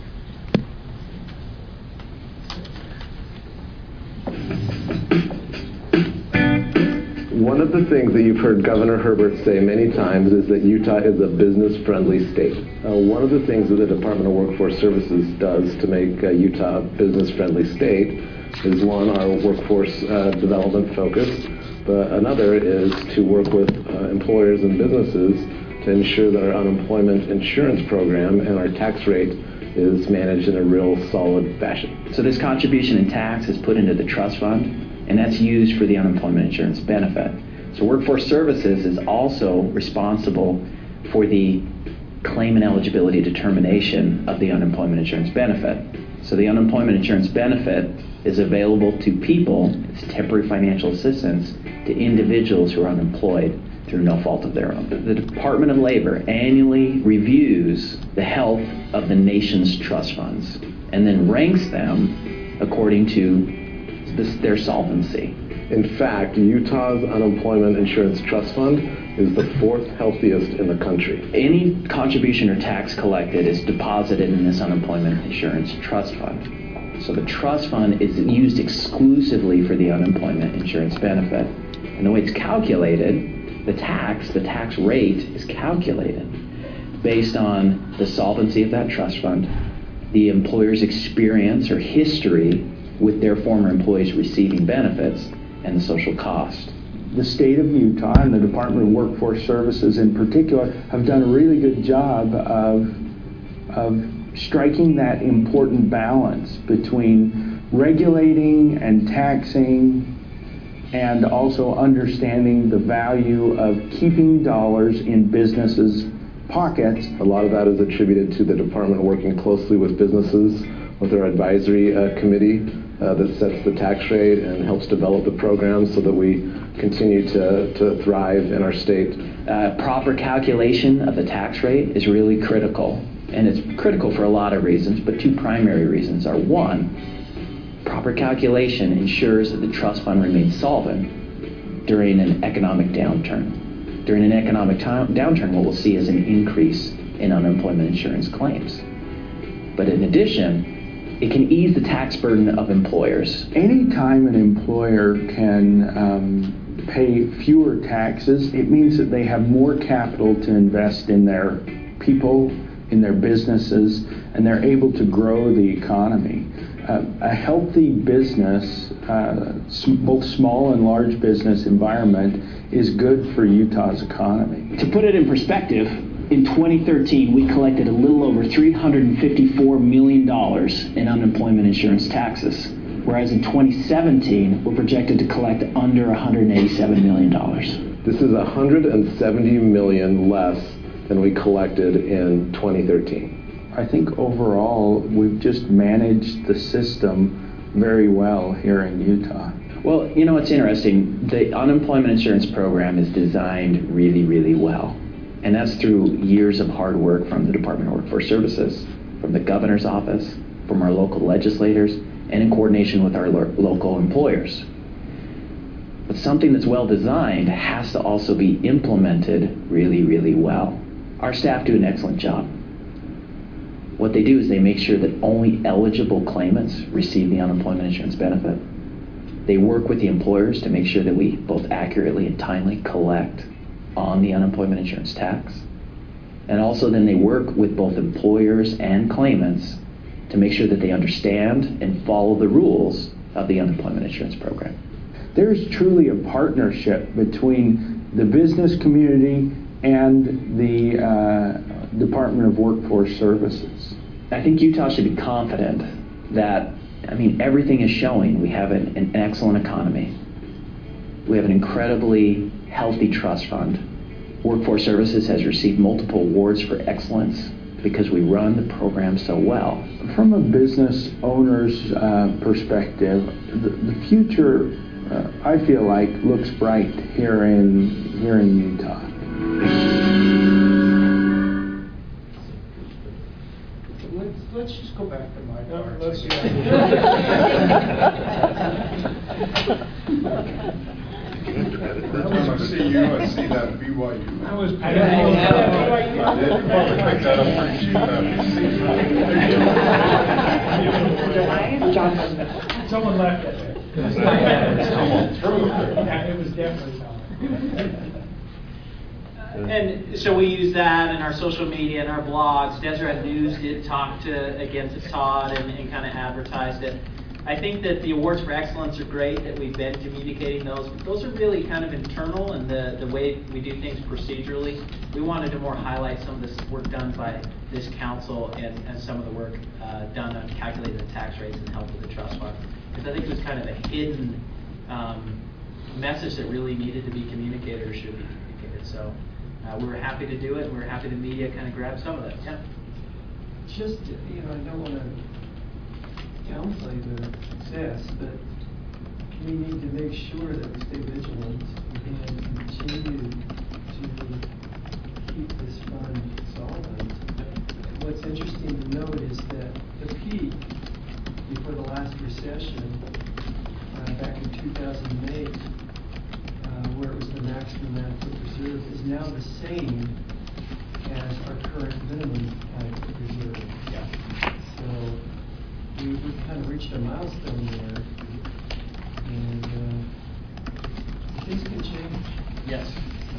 One of the things that you've heard Governor Herbert say many times is that Utah is a business-friendly state. Uh, one of the things that the Department of Workforce Services does to make uh, Utah a business-friendly state is, one, our workforce uh, development focus. But another is to work with uh, employers and businesses to ensure that our unemployment insurance program and our tax rate is managed in a real solid fashion. So this contribution in tax is put into the trust fund, and that's used for the unemployment insurance benefit. So Workforce Services is also responsible for the claim and eligibility determination of the unemployment insurance benefit. So the unemployment insurance benefit is available to people, it's temporary financial assistance to individuals who are unemployed through no fault of their own. The Department of Labor annually reviews the health of the nation's trust funds and then ranks them according to this, their solvency. In fact, Utah's unemployment insurance trust fund is the fourth healthiest in the country. Any contribution or tax collected is deposited in this unemployment insurance trust fund. So the trust fund is used exclusively for the unemployment insurance benefit. And the way it's calculated, the tax, the tax rate is calculated based on the solvency of that trust fund, the employer's experience or history with their former employees receiving benefits, and the social cost. The state of Utah and the Department of Workforce Services in particular have done a really good job of, of striking that important balance between regulating and taxing and also understanding the value of keeping dollars in businesses' pockets. A lot of that is attributed to the department working closely with businesses, with our advisory uh, committee uh, that sets the tax rate and helps develop the program so that we continue to, to thrive in our state. Uh, proper calculation of the tax rate is really critical. And it's critical for a lot of reasons, but two primary reasons are, one, proper calculation ensures that the trust fund remains solvent during an economic downturn. During an economic time, downturn, what we'll see is an increase in unemployment insurance claims. But in addition, it can ease the tax burden of employers. Anytime an employer can um, pay fewer taxes, it means that they have more capital to invest in their people, in their businesses, and they're able to grow the economy. Uh, a healthy business, uh, both small and large business environment, is good for Utah's economy. To put it in perspective, in twenty thirteen, we collected a little over three hundred fifty-four million dollars in unemployment insurance taxes, whereas in twenty seventeen, we're projected to collect under one hundred eighty-seven million dollars. This is one hundred seventy million dollars less than we collected in twenty thirteen. I think overall, we've just managed the system very well here in Utah. Well, you know, it's interesting. The unemployment insurance program is designed really, really well. And that's through years of hard work from the Department of Workforce Services, from the governor's office, from our local legislators, and in coordination with our lo- local employers. But something that's well designed has to also be implemented really, really well. Our staff do an excellent job. What they do is they make sure that only eligible claimants receive the unemployment insurance benefit. They work with the employers to make sure that we both accurately and timely collect on the unemployment insurance tax. And also then they work with both employers and claimants to make sure that they understand and follow the rules of the unemployment insurance program. There's truly a partnership between the business community and the uh, Department of Workforce Services. I think Utah should be confident that, I mean, everything is showing we have an, an excellent economy. We have an incredibly healthy trust fund. Workforce Services has received multiple awards for excellence because we run the program so well. From a business owner's uh, perspective, the, the future, uh, I feel like, looks bright here in here in Utah. let's just go back to my No, part. let's- Every time I see you, I see that B Y U. I was. I did. Probably picked that up pretty cheap after Someone left it there. Someone threw it. Yeah, it was definitely someone. And so we use that in our social media and our blogs. Deseret News did talk to against Todd and, and kind of advertised it. I think that the awards for excellence are great, that we've been communicating those, but those are really kind of internal and the, the way we do things procedurally. We wanted to more highlight some of this work done by this council and, and some of the work uh, done on calculating the tax rates and help with the trust fund. Because I think it was kind of a hidden um, message that really needed to be communicated or should be communicated. So uh, we were happy to do it, and we were happy the media kind of grabbed some of that. Yeah. Just, you know, I don't want to downplay the success, but we need to make sure that we stay vigilant and continue to keep this fund solvent. What's interesting to note is that the peak before the last recession, uh, back in two thousand eight, uh, where it was the maximum adequate reserve, is now the same as our current minimum adequate reserve. Yeah. So we, we've kind of reached a milestone there, and uh, things can change. Yes.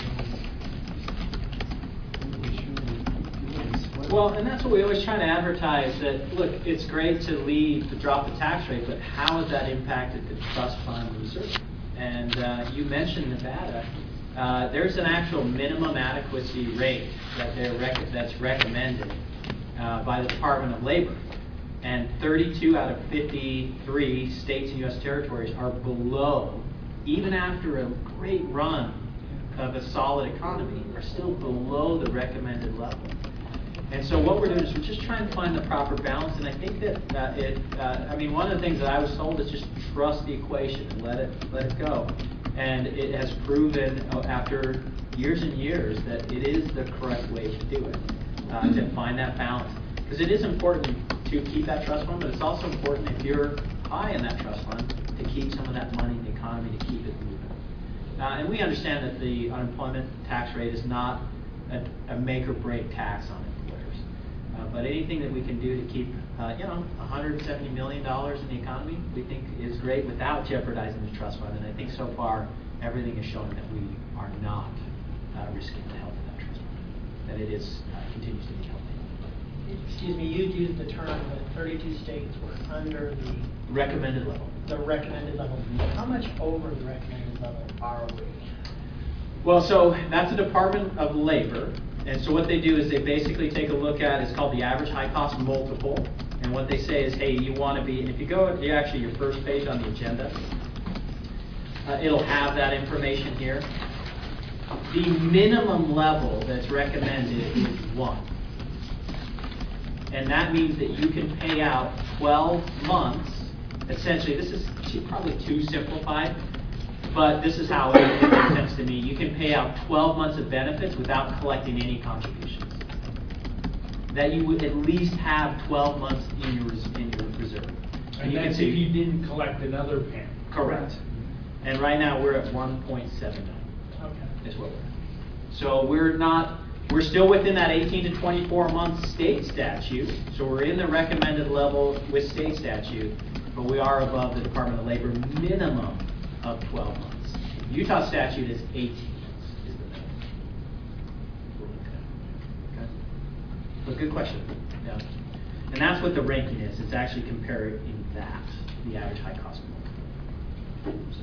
Well, Well, and that's what we always try to advertise, that, look, it's great to leave, to drop the tax rate, but how has that impacted the trust fund reserve? And uh, you mentioned Nevada. Uh, there's an actual minimum adequacy rate that they're rec- that's recommended uh, by the Department of Labor. And thirty-two out of fifty-three states and U S territories are below, even after a great run of a solid economy, are still below the recommended level. And so what we're doing is we're just trying to find the proper balance, and I think that uh, it, uh, I mean, one of the things that I was told is just trust the equation and let it, let it go. And it has proven uh, after years and years that it is the correct way to do it, uh, to find that balance. Because it is important to keep that trust fund, but it's also important if you're high in that trust fund to keep some of that money in the economy to keep it moving. Uh, and we understand that the unemployment tax rate is not a, a make or break tax on employers. Uh, but anything that we can do to keep, uh, you know, one hundred seventy million dollars in the economy, we think is great without jeopardizing the trust fund. And I think so far, everything is showing that we are not uh, risking the health of that trust fund, that it is, uh, continues to be healthy. Excuse me, you used the term that thirty-two states were under the Recommended level. the recommended level. How much over the recommended level are we? Well, so that's the Department of Labor. And so what they do is they basically take a look at, it's called the average high cost multiple. And what they say is, hey, you want to be, and if you go to actually your first page on the agenda, uh, it'll have that information here. The minimum level that's recommended is one. And that means that you can pay out twelve months. Essentially, this is probably too simplified, but this is how it makes sense to me. You can pay out twelve months of benefits without collecting any contributions. That you would at least have twelve months in your, res- in your reserve. And you can that's see, if you didn't collect another penny. correct. And right now, we're at one point seven nine. Okay. Is what we're at. So we're not, we're still within that eighteen to twenty-four month state statute. So we're in the recommended level with state statute, but we are above the Department of Labor minimum of twelve months. Utah statute is eighteen months is the minimum. We're looking at. Okay. But good question. Yeah. And that's what the ranking is. It's actually comparing that, the average high cost multiple. So.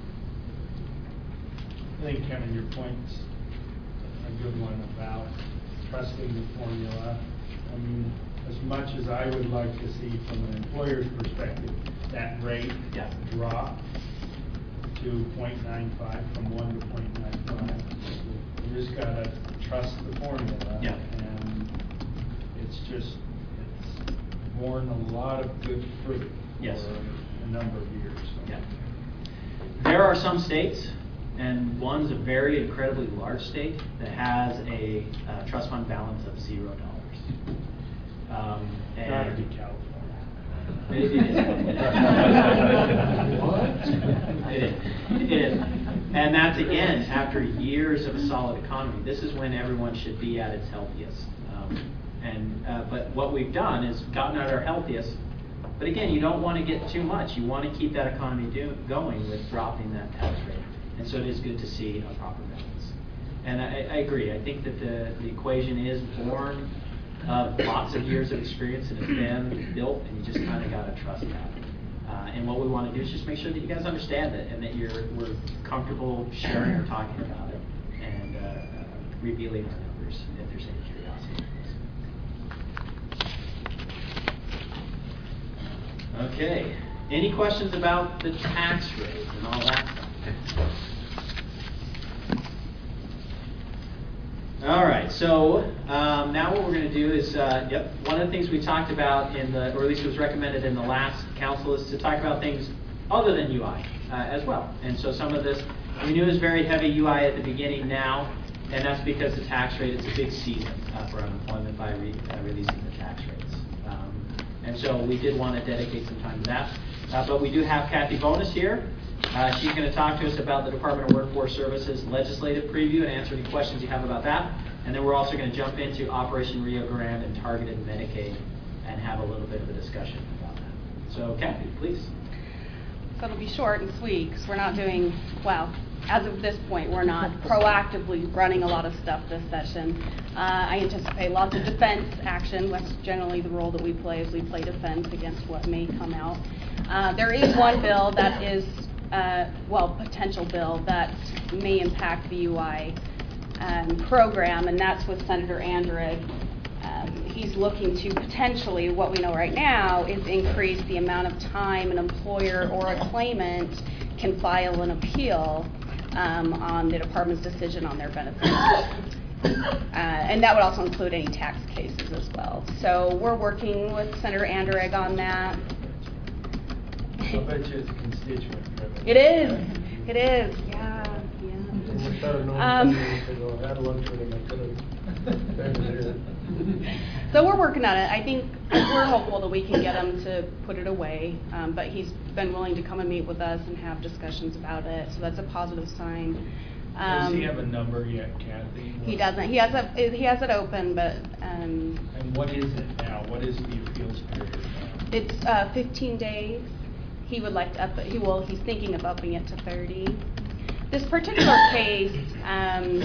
I think, Kevin, your point's a good one about trusting the formula. I mean, as much as I would like to see from an employer's perspective, that rate Yeah. drop to zero point nine five from one to zero point nine five. You just gotta trust the formula. Yeah. And it's just, it's borne a lot of good fruit Yes. for a number of years. So. Yeah. There are some states, and one's a very incredibly large state that has a uh, trust fund balance of zero dollars. Um, and Gotta be California. It it is. What? It is. It is. And that's, again, after years of a solid economy. This is when everyone should be at its healthiest. Um, and uh, But what we've done is gotten at our healthiest. But again, you don't want to get too much. You want to keep that economy do, going with dropping that tax rate. And so it is good to see a proper balance. And I, I agree. I think that the, the equation is born of lots of years of experience, and it's been built, and you just kind of got to trust that. Uh, and what we want to do is just make sure that you guys understand it, and that you're we're comfortable sharing or talking about it, and uh, uh, revealing our numbers if there's any curiosity. Okay. Any questions about the tax rate and all that stuff? All right, so um, now what we're going to do is, uh, yep, one of the things we talked about in the, or at least was recommended in the last council, is to talk about things other than U I uh, as well. And so some of this, we knew it was very heavy U I at the beginning now, and that's because the tax rate is a big season uh, for unemployment by re uh, releasing the tax rates. Um, and so we did want to dedicate some time to that. Uh, but we do have Kathy Bonus here. Uh, she's going to talk to us about the Department of Workforce Services legislative preview and answer any questions you have about that. And then we're also going to jump into Operation Rio Grande and targeted Medicaid and have a little bit of a discussion about that. So Kathy, please. So it'll be short and sweet because we're not doing, well, as of this point, we're not proactively running a lot of stuff this session. Uh, I anticipate lots of defense action. That's generally the role that we play, is we play defense against what may come out. Uh, there is one bill that is Uh, well, potential bill that may impact the U I um, program, and that's with Senator Andrig. Um, he's looking to potentially, what we know right now, is increase the amount of time an employer or a claimant can file an appeal um, on the department's decision on their benefits. Uh, and that would also include any tax cases as well. So we're working with Senator Andrig on that. I bet you it's constituent driven. It is. It is. Yeah. Yeah. Um, so we're working on it. I think we're hopeful that we can get him to put it away. Um, but he's been willing to come and meet with us and have discussions about it. So that's a positive sign. Um, Does he have a number yet, Kathy? He doesn't. He has a. He has it open, but. Um, and what is it now? What is the appeals period now? It's uh, fifteen days. He would like to up it. He will. He's thinking of upping it to thirty. This particular case, um,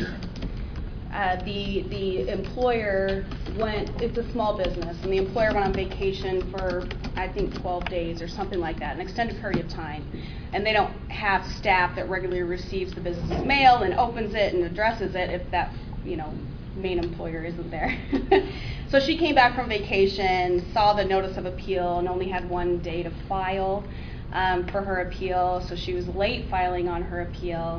uh, the the employer went. It's a small business, and the employer went on vacation for I think twelve days or something like that, an extended period of time, and they don't have staff that regularly receives the business's mail and opens it and addresses it if that you know main employer isn't there. So she came back from vacation, saw the notice of appeal, and only had one day to file. Um, for her appeal, so she was late filing on her appeal,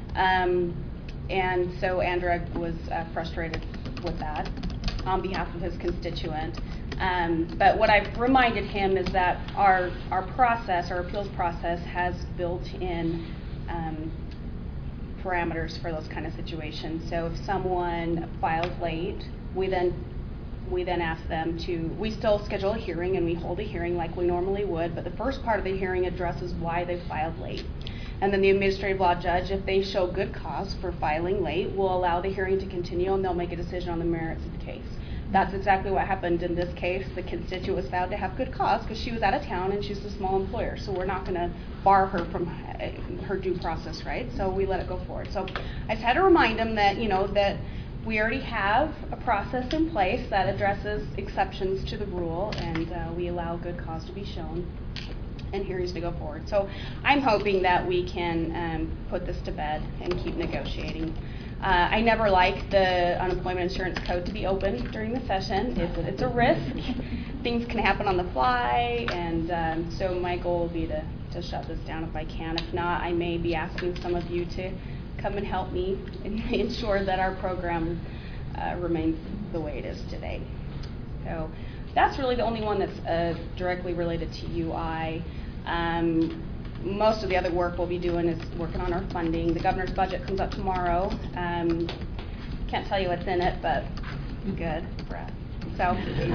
um, and so Andrig was uh, frustrated with that on behalf of his constituent. Um, but what I've reminded him is that our our process, our appeals process, has built-in um, parameters for those kind of situations. So if someone files late, we then We then ask them to, we still schedule a hearing and we hold a hearing like we normally would, but the first part of the hearing addresses why they filed late. And then the administrative law judge, if they show good cause for filing late, will allow the hearing to continue and they'll make a decision on the merits of the case. That's exactly what happened in this case. The constituent was found to have good cause because she was out of town and she's a small employer, so we're not going to bar her from her due process rights, so we let it go forward. So I just had to remind them that, you know, that we already have a process in place that addresses exceptions to the rule, and uh, we allow good cause to be shown and hearings to go forward. So I'm hoping that we can um, put this to bed and keep negotiating. Uh, I never like the unemployment insurance code to be open during the session. It's, it's a risk. Things can happen on the fly, and um, so my goal will be to, to shut this down if I can. If not, I may be asking some of you to come and help me and ensure that our program uh, remains the way it is today. So that's really the only one that's uh, directly related to U I. Um, most of the other work we'll be doing is working on our funding. The governor's budget comes up tomorrow. Um, can't tell you what's in it, but good, Brad. So,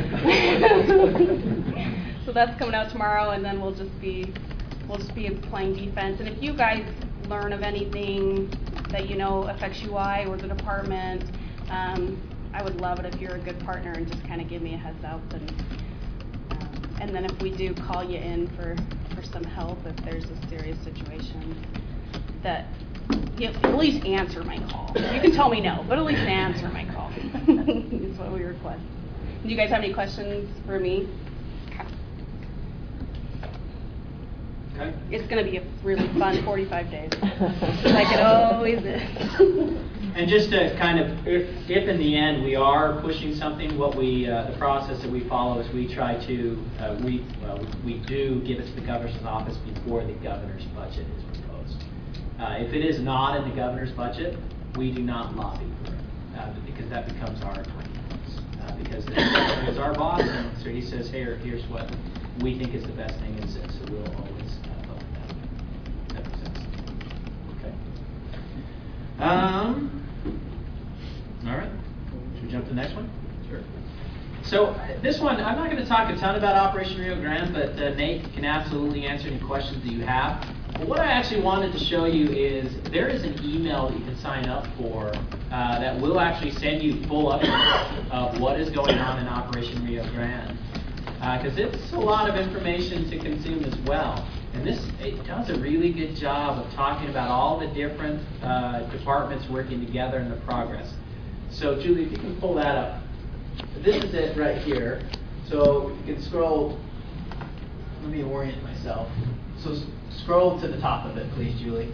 so that's coming out tomorrow, and then we'll just be, we'll just be playing defense. And if you guys learn of anything that you know affects U I or the department, um, I would love it if you're a good partner and just kind of give me a heads up. And um, and then if we do call you in for, for some help, if there's a serious situation, that you at least answer my call. You can tell me no, but at least answer my call. Is what we request. Do you guys have any questions for me? Okay. It's going to be a really fun forty-five days, like it always is. And just to kind of, if, if in the end we are pushing something, what we, uh, the process that we follow is we try to, uh, we, well, we do give it to the governor's office before the governor's budget is proposed. Uh, if it is not in the governor's budget, we do not lobby for it, uh, because that becomes our points. Uh, because the governor is our boss, and so he says, hey, here's what we think is the best thing, and so we'll always uh, vote that. That makes sense. Okay. Um. All right. Should we jump to the next one? Sure. So uh, this one, I'm not going to talk a ton about Operation Rio Grande, but uh, Nate can absolutely answer any questions that you have. But what I actually wanted to show you is there is an email that you can sign up for uh, that will actually send you full updates of what is going on in Operation Rio Grande. Because uh, it's a lot of information to consume as well. And this, it does a really good job of talking about all the different uh, departments working together in the progress. So Julie, if you can pull that up. This is it right here. So you can scroll, let me orient myself. So s- scroll to the top of it, please, Julie.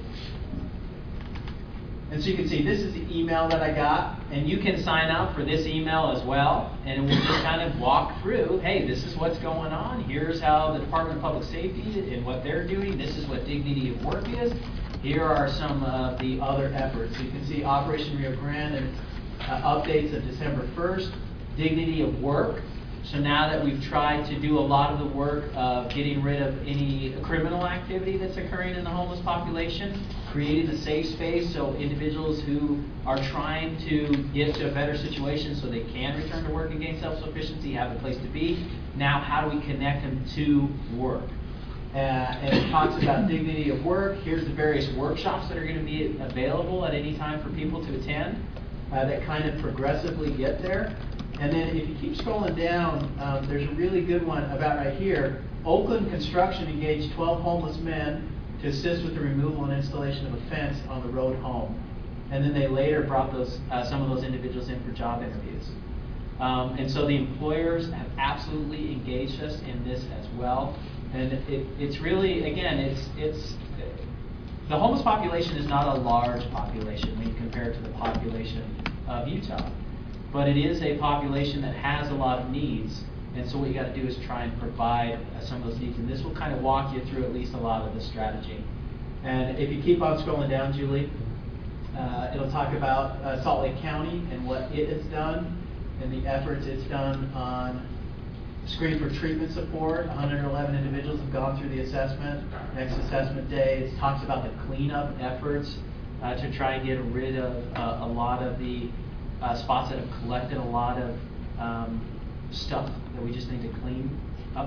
And so you can see this is the email that I got, and you can sign up for this email as well, and we'll just kind of walk through, hey, this is what's going on, here's how the Department of Public Safety and what they're doing, this is what Dignity of Work is, here are some of the other efforts. So you can see Operation Rio Grande and uh, updates of December first, Dignity of Work. So now that we've tried to do a lot of the work of getting rid of any criminal activity that's occurring in the homeless population, creating a safe space so individuals who are trying to get to a better situation so they can return to work and gain self-sufficiency have a place to be. Now, how do we connect them to work? Uh, and it talks about dignity of work. Here's the various workshops that are going to be available at any time for people to attend uh, that kind of progressively get there. And then if you keep scrolling down, um, there's a really good one about right here. Oakland Construction engaged twelve homeless men to assist with the removal and installation of a fence on the road home. And then they later brought those uh, some of those individuals in for job interviews. Um, and so the employers have absolutely engaged us in this as well. And it, it's really, again, it's it's the homeless population is not a large population when you compare it to the population of Utah. But it is a population that has a lot of needs, and so what you got to do is try and provide uh, some of those needs. And this will kind of walk you through at least a lot of the strategy. And if you keep on scrolling down, Julie, uh, it'll talk about uh, Salt Lake County and what it has done and the efforts it's done on screen for treatment support. one hundred eleven individuals have gone through the assessment. Next assessment day, it talks about the cleanup efforts uh, to try and get rid of uh, a lot of the Uh, spots that have collected a lot of um, stuff that we just need to clean up.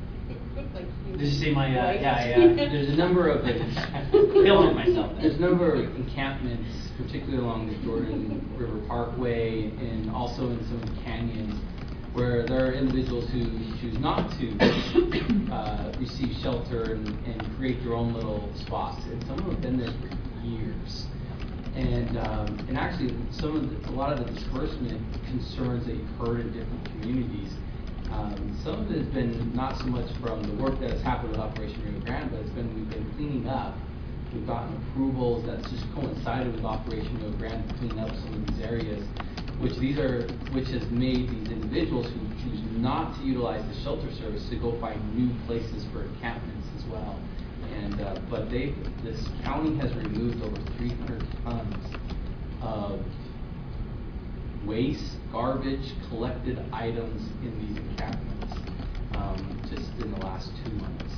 Did you see my, uh, yeah, yeah. There's a number of, Feeling myself there. There's a number of encampments, particularly along the Jordan River Parkway and also in some of the canyons, where there are individuals who choose not to uh, receive shelter and, and create their own little spots. And some of them have been there for years. And um, and actually, some of the, a lot of the disbursement concerns that you've heard in different communities, um, some of it has been not so much from the work that has happened with Operation Rio Grande, but it's been we've been cleaning up. We've gotten approvals that's just coincided with Operation Rio Grande to clean up some of these areas, which these are which has made these individuals who choose not to utilize the shelter service to go find new places for encampments as well. And uh, but they, this county has removed over three hundred tons of waste, garbage, collected items in these encampments um, just in the last two months.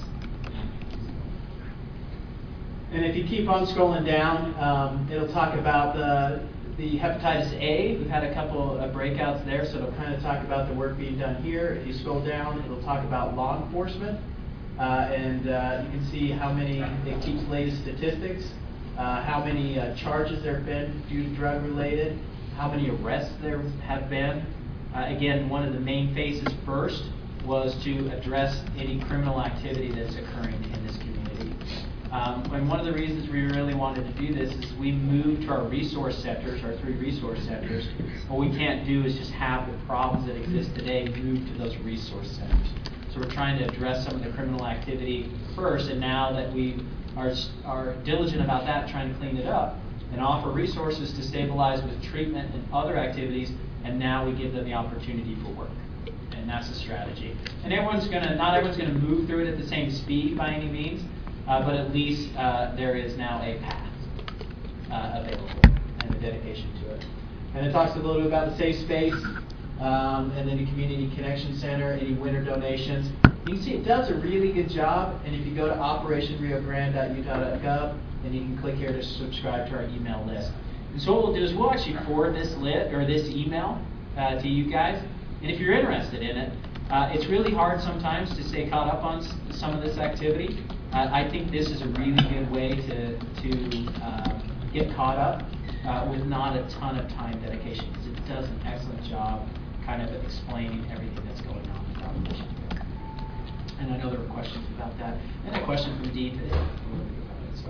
And if you keep on scrolling down, um, it'll talk about the the hepatitis A, we've had a couple of breakouts there, so it'll kind of talk about the work being done here. If you scroll down, it'll talk about law enforcement, uh, and uh, you can see how many, it keeps latest statistics, uh, how many uh, charges there have been due to drug related, how many arrests there have been. Uh, again, one of the main phases first was to address any criminal activity that's occurring in this community. Um, and one of the reasons we really wanted to do this is we moved to our resource centers, our three resource centers. What we can't do is just have the problems that exist today move to those resource centers. So we're trying to address some of the criminal activity first, and now that we are, are diligent about that, trying to clean it up, and offer resources to stabilize with treatment and other activities, and now we give them the opportunity for work. And that's the strategy. And everyone's gonna, not everyone's gonna move through it at the same speed by any means, uh, but at least uh, there is now a path uh, available and a dedication to it. And it talks a little bit about the safe space, um, and then the community connection center, any winter donations. You can see it does a really good job, and if you go to operation rio grande dot utah dot gov, then you can click here to subscribe to our email list. And so what we'll do is we'll actually forward this lit or this email uh, to you guys. And if you're interested in it, uh, it's really hard sometimes to stay caught up on s some of this activity. Uh, I think this is a really good way to, to uh, get caught up uh, with not a ton of time dedication, because it does an excellent job kind of explaining everything that's going on in the mission. And I know there were questions about that. And a question from Dee today. So.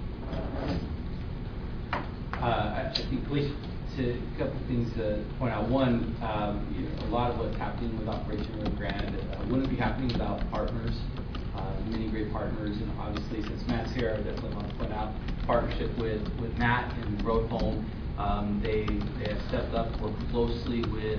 Uh, I I think at least to a couple of things to point out. One, um, you know, a lot of what's happening with Operation Rio Grande uh, wouldn't be happening without partners, uh, many great partners, and obviously since Matt's here, I definitely want to point out partnership with, with Matt and Road Home. Um, they, they have stepped up, worked closely with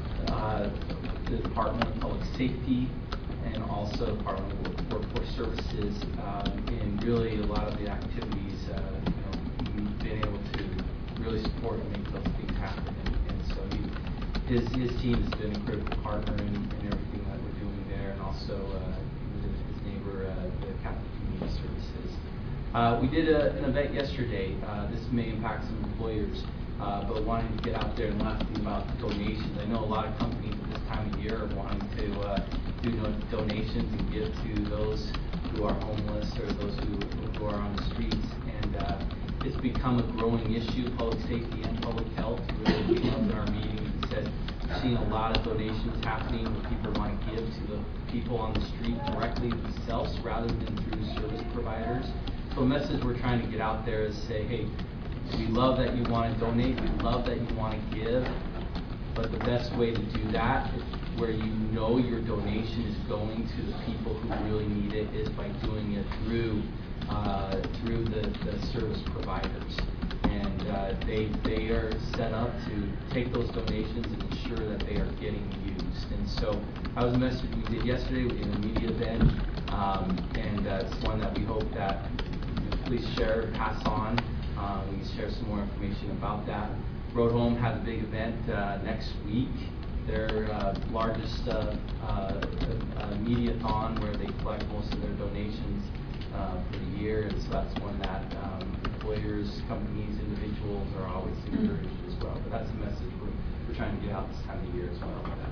uh, the Department of Public Safety and also Department of Workforce Services um, in really a lot of the activities, uh, you know, being able to really support and make those things happen. And, and so he, his his team has been a critical partner in, in everything that we're doing there, and also uh, his, his neighbor, uh, the Catholic Community Services. Uh, we did a, an event yesterday. Uh, this may impact some employers, uh, but wanting to get out there and asking about donations. I know a lot of companies at this time of year are wanting to uh, do no donations and give to those who are homeless or those who, who are on the streets. And uh, it's become a growing issue, public safety and public health. Really, we loved our meetings and said, we're seeing a lot of donations happening where people want to give to the people on the street directly themselves rather than through service providers. So a message we're trying to get out there is say, hey, we love that you want to donate, we love that you want to give, but the best way to do that is where you know your donation is going to the people who really need it is by doing it through uh, through the, the service providers. And uh, they, they are set up to take those donations and ensure that they are getting used. And so that was a message we did yesterday. We did a media event, um, and uh, it's one that we hope that you please share, pass on. Uh, we can share some more information about that. Road Home has a big event uh, next week. Their uh, largest uh, uh, uh, mediathon where they collect most of their donations uh, for the year, and so that's one that um, employers, companies, individuals are always encouraged as well. But that's a message we're, we're trying to get out this time of year as well. With that.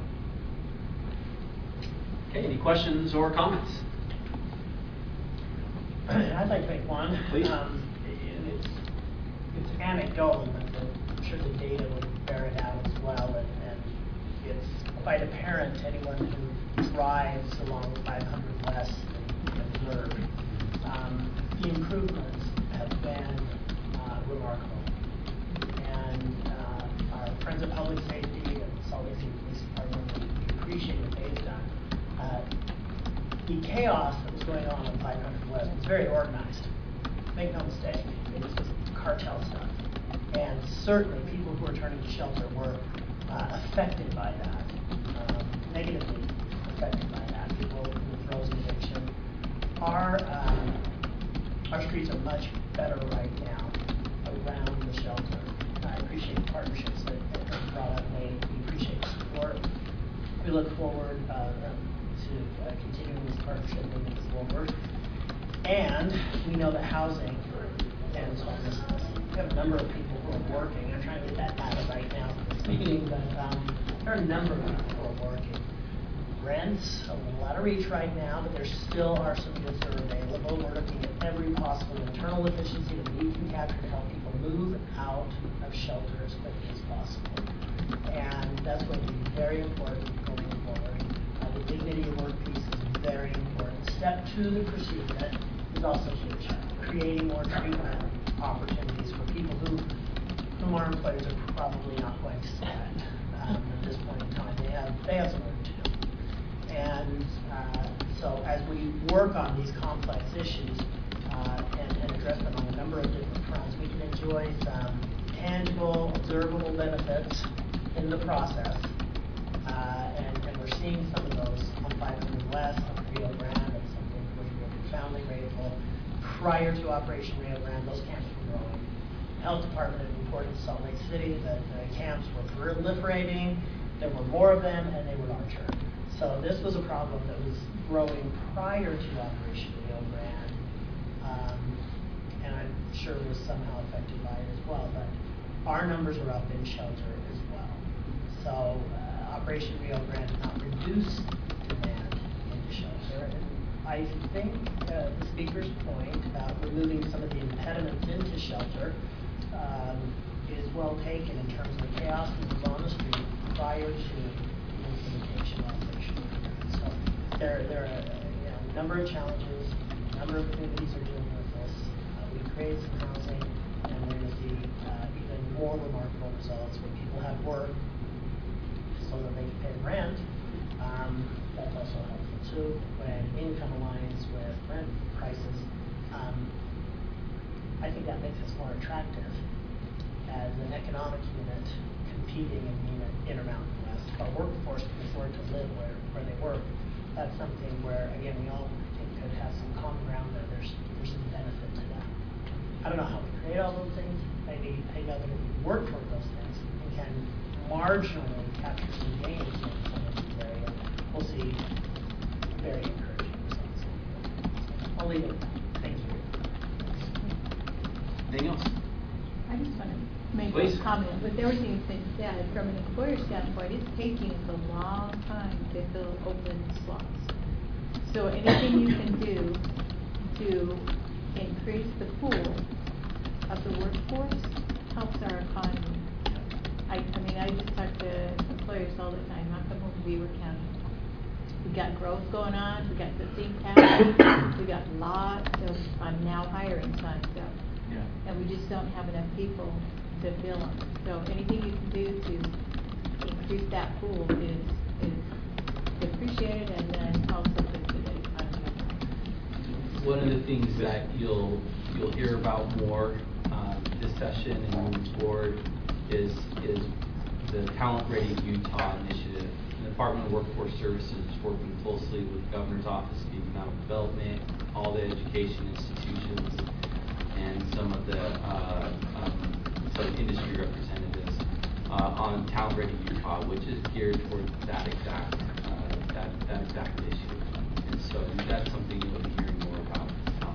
Okay, any questions or comments? I'd like to make one. Please. Um, and it's, it's anecdotal, but the, I'm sure the data would bear it out as well. And, and it's quite apparent to anyone who drives along five hundred West and work. Um, the improvements have been uh, remarkable. And uh, our friends of public safety and Salt Lake City Police Department, we appreciate what they've done. Uh, the chaos that was going on on five hundred West was very organized. Make no mistake, it was cartel stuff. And certainly people who are turning to shelter were uh, affected by that, um, negatively affected by that. People with throws and addiction. Our, um, our streets are much better right now around the shelter. I appreciate the partnerships that, that are brought up made. We appreciate the support. We look forward uh, to uh, continuing this partnership moving forward. And we know that housing and homelessness, we have number of people who are working. I'm trying to get that data right now for this meeting, but um, there are a number of people who are working. Rent's a little out of reach right now, but there still are some goods that are available. We're looking at every possible internal efficiency that we can capture to help people move out of shelter as quickly as possible. And that's going to be very important going forward. Uh, the dignity of work piece is very important. Step two, the procedure, is also huge. Creating more treatment opportunities for people who, whom our employers are probably not going to select um, at this point in time. They have, they have some work to do. And uh, so as we work on these complex issues uh, and, and address them on a number of different fronts, we can enjoy some tangible, observable benefits in the process. Uh, and, and we're seeing some of those on five hundred West, on Rio Grande, and something we're profoundly grateful. Prior to Operation Rio Grande, those camps were growing. The Health Department had reported to Salt Lake City that the camps were proliferating, there were more of them, and they were larger. So this was a problem that was growing prior to Operation Rio Grande, um, and I'm sure was somehow affected by it as well, but our numbers are up in shelter as well. So uh, Operation Rio Grande did not reduce demand into shelter. And I think uh, the speaker's point about removing some of the impediments into shelter um, is well taken in terms of the chaos that was on the street prior to the implementation of Operation Rio Grande. So there, there are you know, a number of challenges, a number of communities are dealing with this. Uh, we created some housing, and we're going to see uh, even more remarkable results when people have work so that they can pay rent. Um, that's also helpful too. When income aligns with rent prices, um, I think that makes us more attractive as an economic unit competing in, in, in or Mountain West. If our workforce can afford to live where, where they work, that's something where, again, we all I think could have some common ground there. There's, there's some benefit to that. I don't know how we create all those things. Maybe I know that if we work toward those things and can marginally capture some gains in some of these areas, we'll see very encouraging results. I'll leave it at that. Thank you. Anything else? I just want to make Please. a comment. With everything that's been said, from an employer standpoint, it's taking us a long time to fill open slots. So anything you can do to increase the pool of the workforce helps our economy. I, I mean, I just talk to employers all the time. How come we're Beaver County? We got growth going on. We got the think tank. We got lots of I'm now hiring signs up. Yeah. And we just don't have enough people to fill them. So anything you can do to increase that pool is is appreciated, and then also good for the economy. One of the things that you'll you'll hear about more um, this session and moving forward is is the Talent Ready Utah initiative. The Department of Workforce Services is working closely with the Governor's Office of Economic Development, all the education institutions, and some of the uh, um, some industry representatives uh, on Talent Ready Utah, which is geared towards that exact uh, that that exact issue. And so that's something you'll be hearing more about.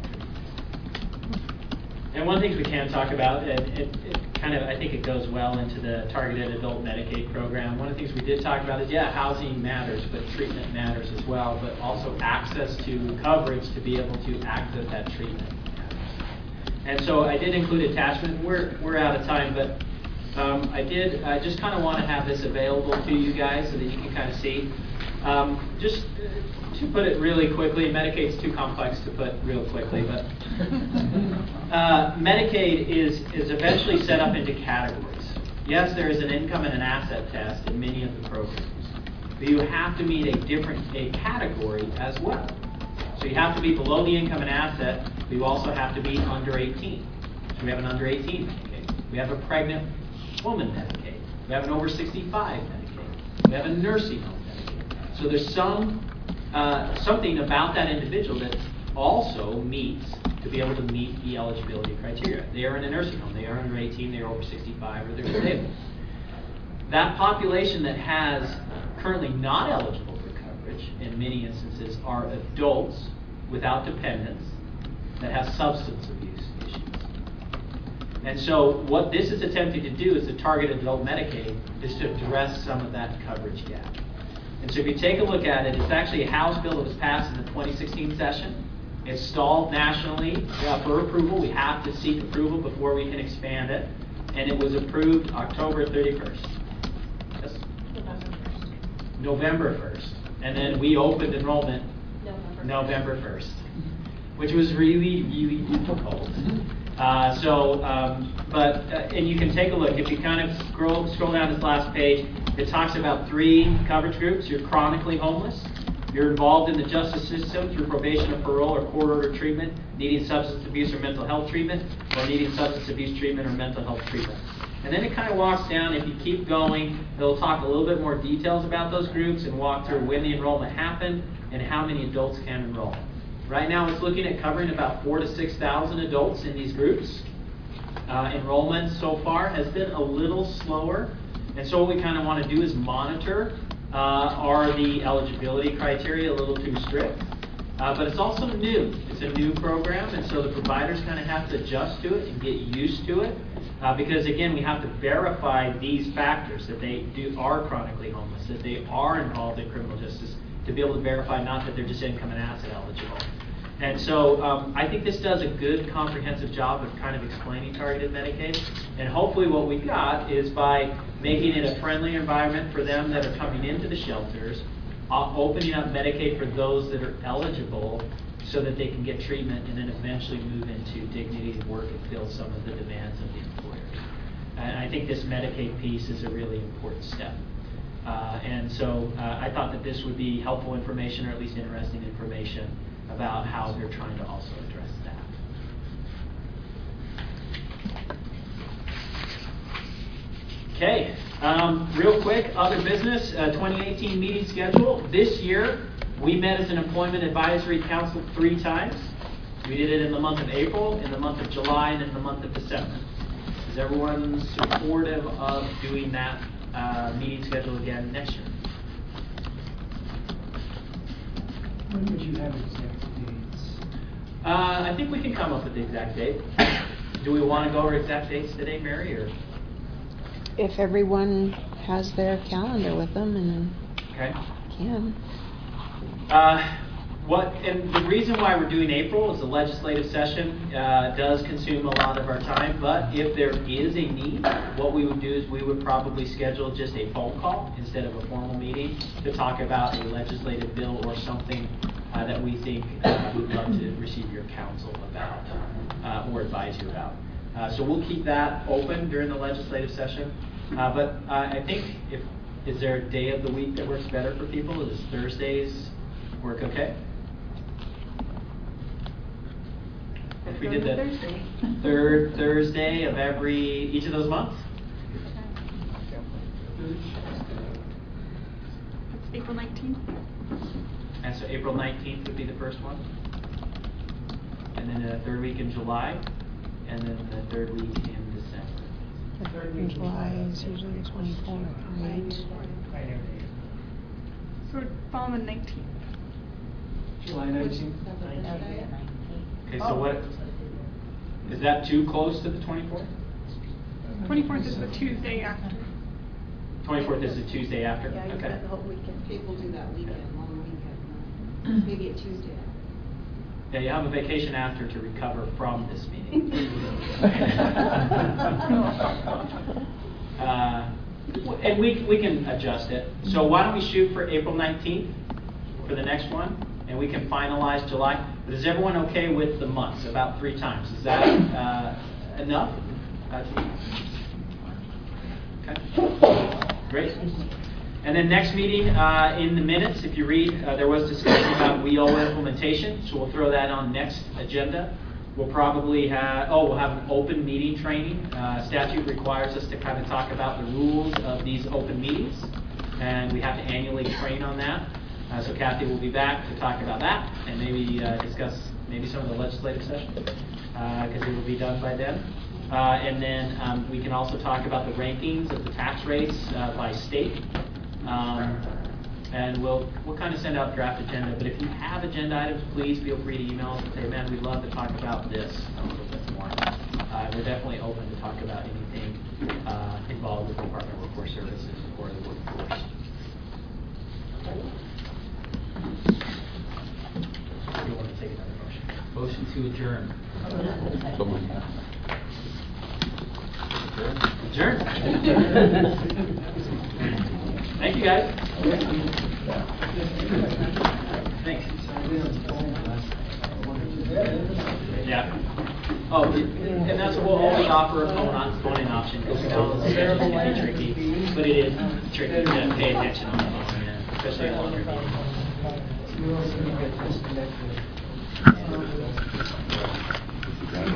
And one of the things we can talk about, and it, it kind of, I think it goes well into the targeted adult Medicaid program. One of the things we did talk about is, yeah, housing matters, but treatment matters as well, but also access to coverage to be able to access that treatment. And so I did include attachment. We're, we're out of time, but um, I did I just kind of want to have this available to you guys so that you can kind of see. Um, just to put it really quickly, Medicaid's too complex to put real quickly, but uh, Medicaid is, is eventually set up into categories. Yes, there is an income and an asset test in many of the programs, but you have to meet a different a category as well. So you have to be below the income and asset, but you also have to be under eighteen. So we have an under eighteen Medicaid. We have a pregnant woman Medicaid. We have an over sixty-five Medicaid. We have a nursing home Medicaid. So there's some uh, something about that individual that also meets to be able to meet the eligibility criteria. They are in a nursing home. They are under eighteen. They are over sixty-five, or they're disabled. That population that has currently not eligible for coverage in many instances are adults without dependents that have substance abuse issues. And so what this is attempting to do is to target adult Medicaid is to address some of that coverage gap. And so if you take a look at it, it's actually a House bill that was passed in the twenty sixteen session. It's stalled nationally uh, for approval. We have to seek approval before we can expand it. And it was approved October thirty-first. Yes? November first. And then we opened enrollment November first, which was really, really difficult. Uh, so, um, but, uh, and you can take a look. If you kind of scroll, scroll down this last page, it talks about three coverage groups. You're chronically homeless. You're involved in the justice system through probation or parole or court order treatment, needing substance abuse or mental health treatment, or needing substance abuse treatment or mental health treatment. And then it kind of walks down. If you keep going, it'll talk a little bit more details about those groups and walk through when the enrollment happened and how many adults can enroll. Right now, it's looking at covering about four to six thousand adults in these groups. Uh, enrollment so far has been a little slower, and so what we kind of want to do is monitor: uh, are the eligibility criteria a little too strict? Uh, but it's also new. It's a new program, and so the providers kind of have to adjust to it and get used to it, uh, because again, we have to verify these factors, that they do are chronically homeless, that they are involved in criminal justice, to be able to verify not that they're just income and asset eligible. And so um, I think this does a good comprehensive job of kind of explaining targeted Medicaid. And hopefully what we've got is by making it a friendly environment for them that are coming into the shelters, uh, opening up Medicaid for those that are eligible so that they can get treatment and then eventually move into dignity of work and fill some of the demands of the employers. And I think this Medicaid piece is a really important step. Uh, and so uh, I thought that this would be helpful information, or at least interesting information, about how they're trying to also address that. Okay, um, real quick, other business, uh, twenty eighteen meeting schedule. This year, we met as an Employment Advisory Council three times. We did it in the month of April, in the month of July, and in the month of December. Is everyone supportive of doing that uh, meeting schedule again next year? When would you have exact dates? Uh, I think we can come up with the exact date. Do we want to go over exact dates today, Mary, or? If everyone has their calendar with them and Okay. can. Uh, what, and the reason why we're doing April is the legislative session uh, does consume a lot of our time, but if there is a need, what we would do is we would probably schedule just a phone call instead of a formal meeting to talk about a legislative bill or something uh, that we think uh, we'd love to receive your counsel about uh, or advise you about. Uh, so we'll keep that open during the legislative session. Uh, but uh, I think if, is there a day of the week that works better for people? Does Thursdays work okay? If we did the Thursday. third Thursday of every, each of those months? That's April nineteenth. And so April nineteenth would be the first one. And then the third week in July. And then the third week in December. The third week in July is usually the twenty-fourth, right? So we're following the nineteenth. July nineteenth? Okay, so what, is that too close to the twenty-fourth? twenty-fourth is the Tuesday after. twenty-fourth is the Tuesday after? Yeah, you Okay. got the whole weekend. People do that weekend, long weekend, maybe a Tuesday. Yeah, you have a vacation after to recover from this meeting. uh, w- and we, we can adjust it. So why don't we shoot for April nineteenth for the next one, and we can finalize July. But is everyone okay with the months, about three times? Is that uh, enough? Uh, okay, great. And then next meeting, uh, in the minutes, if you read, uh, there was discussion about W E O implementation, so we'll throw that on next agenda. We'll probably have, oh, we'll have an open meeting training. Uh, statute requires us to kind of talk about the rules of these open meetings, and we have to annually train on that. Uh, so Kathy will be back to talk about that, and maybe uh, discuss maybe some of the legislative session, because it will be done by then. Uh, and then um, we can also talk about the rankings of the tax rates uh, by state. Um, and we'll we'll kind of send out draft agenda. But if you have agenda items, please feel free to email us and say, man, we'd love to talk about this a little bit more. Uh, we're definitely open to talk about anything uh, involved with the Department of Workforce Services or the workforce. You want to take another motion? Motion to adjourn. So moved. Adjourn. Thank you, guys. Thanks. Yeah. Oh, and that's what we'll always offer a phone on phone in option because we know it's can be tricky, but it is tricky to pay attention on the phone, yeah, especially in longer meetings.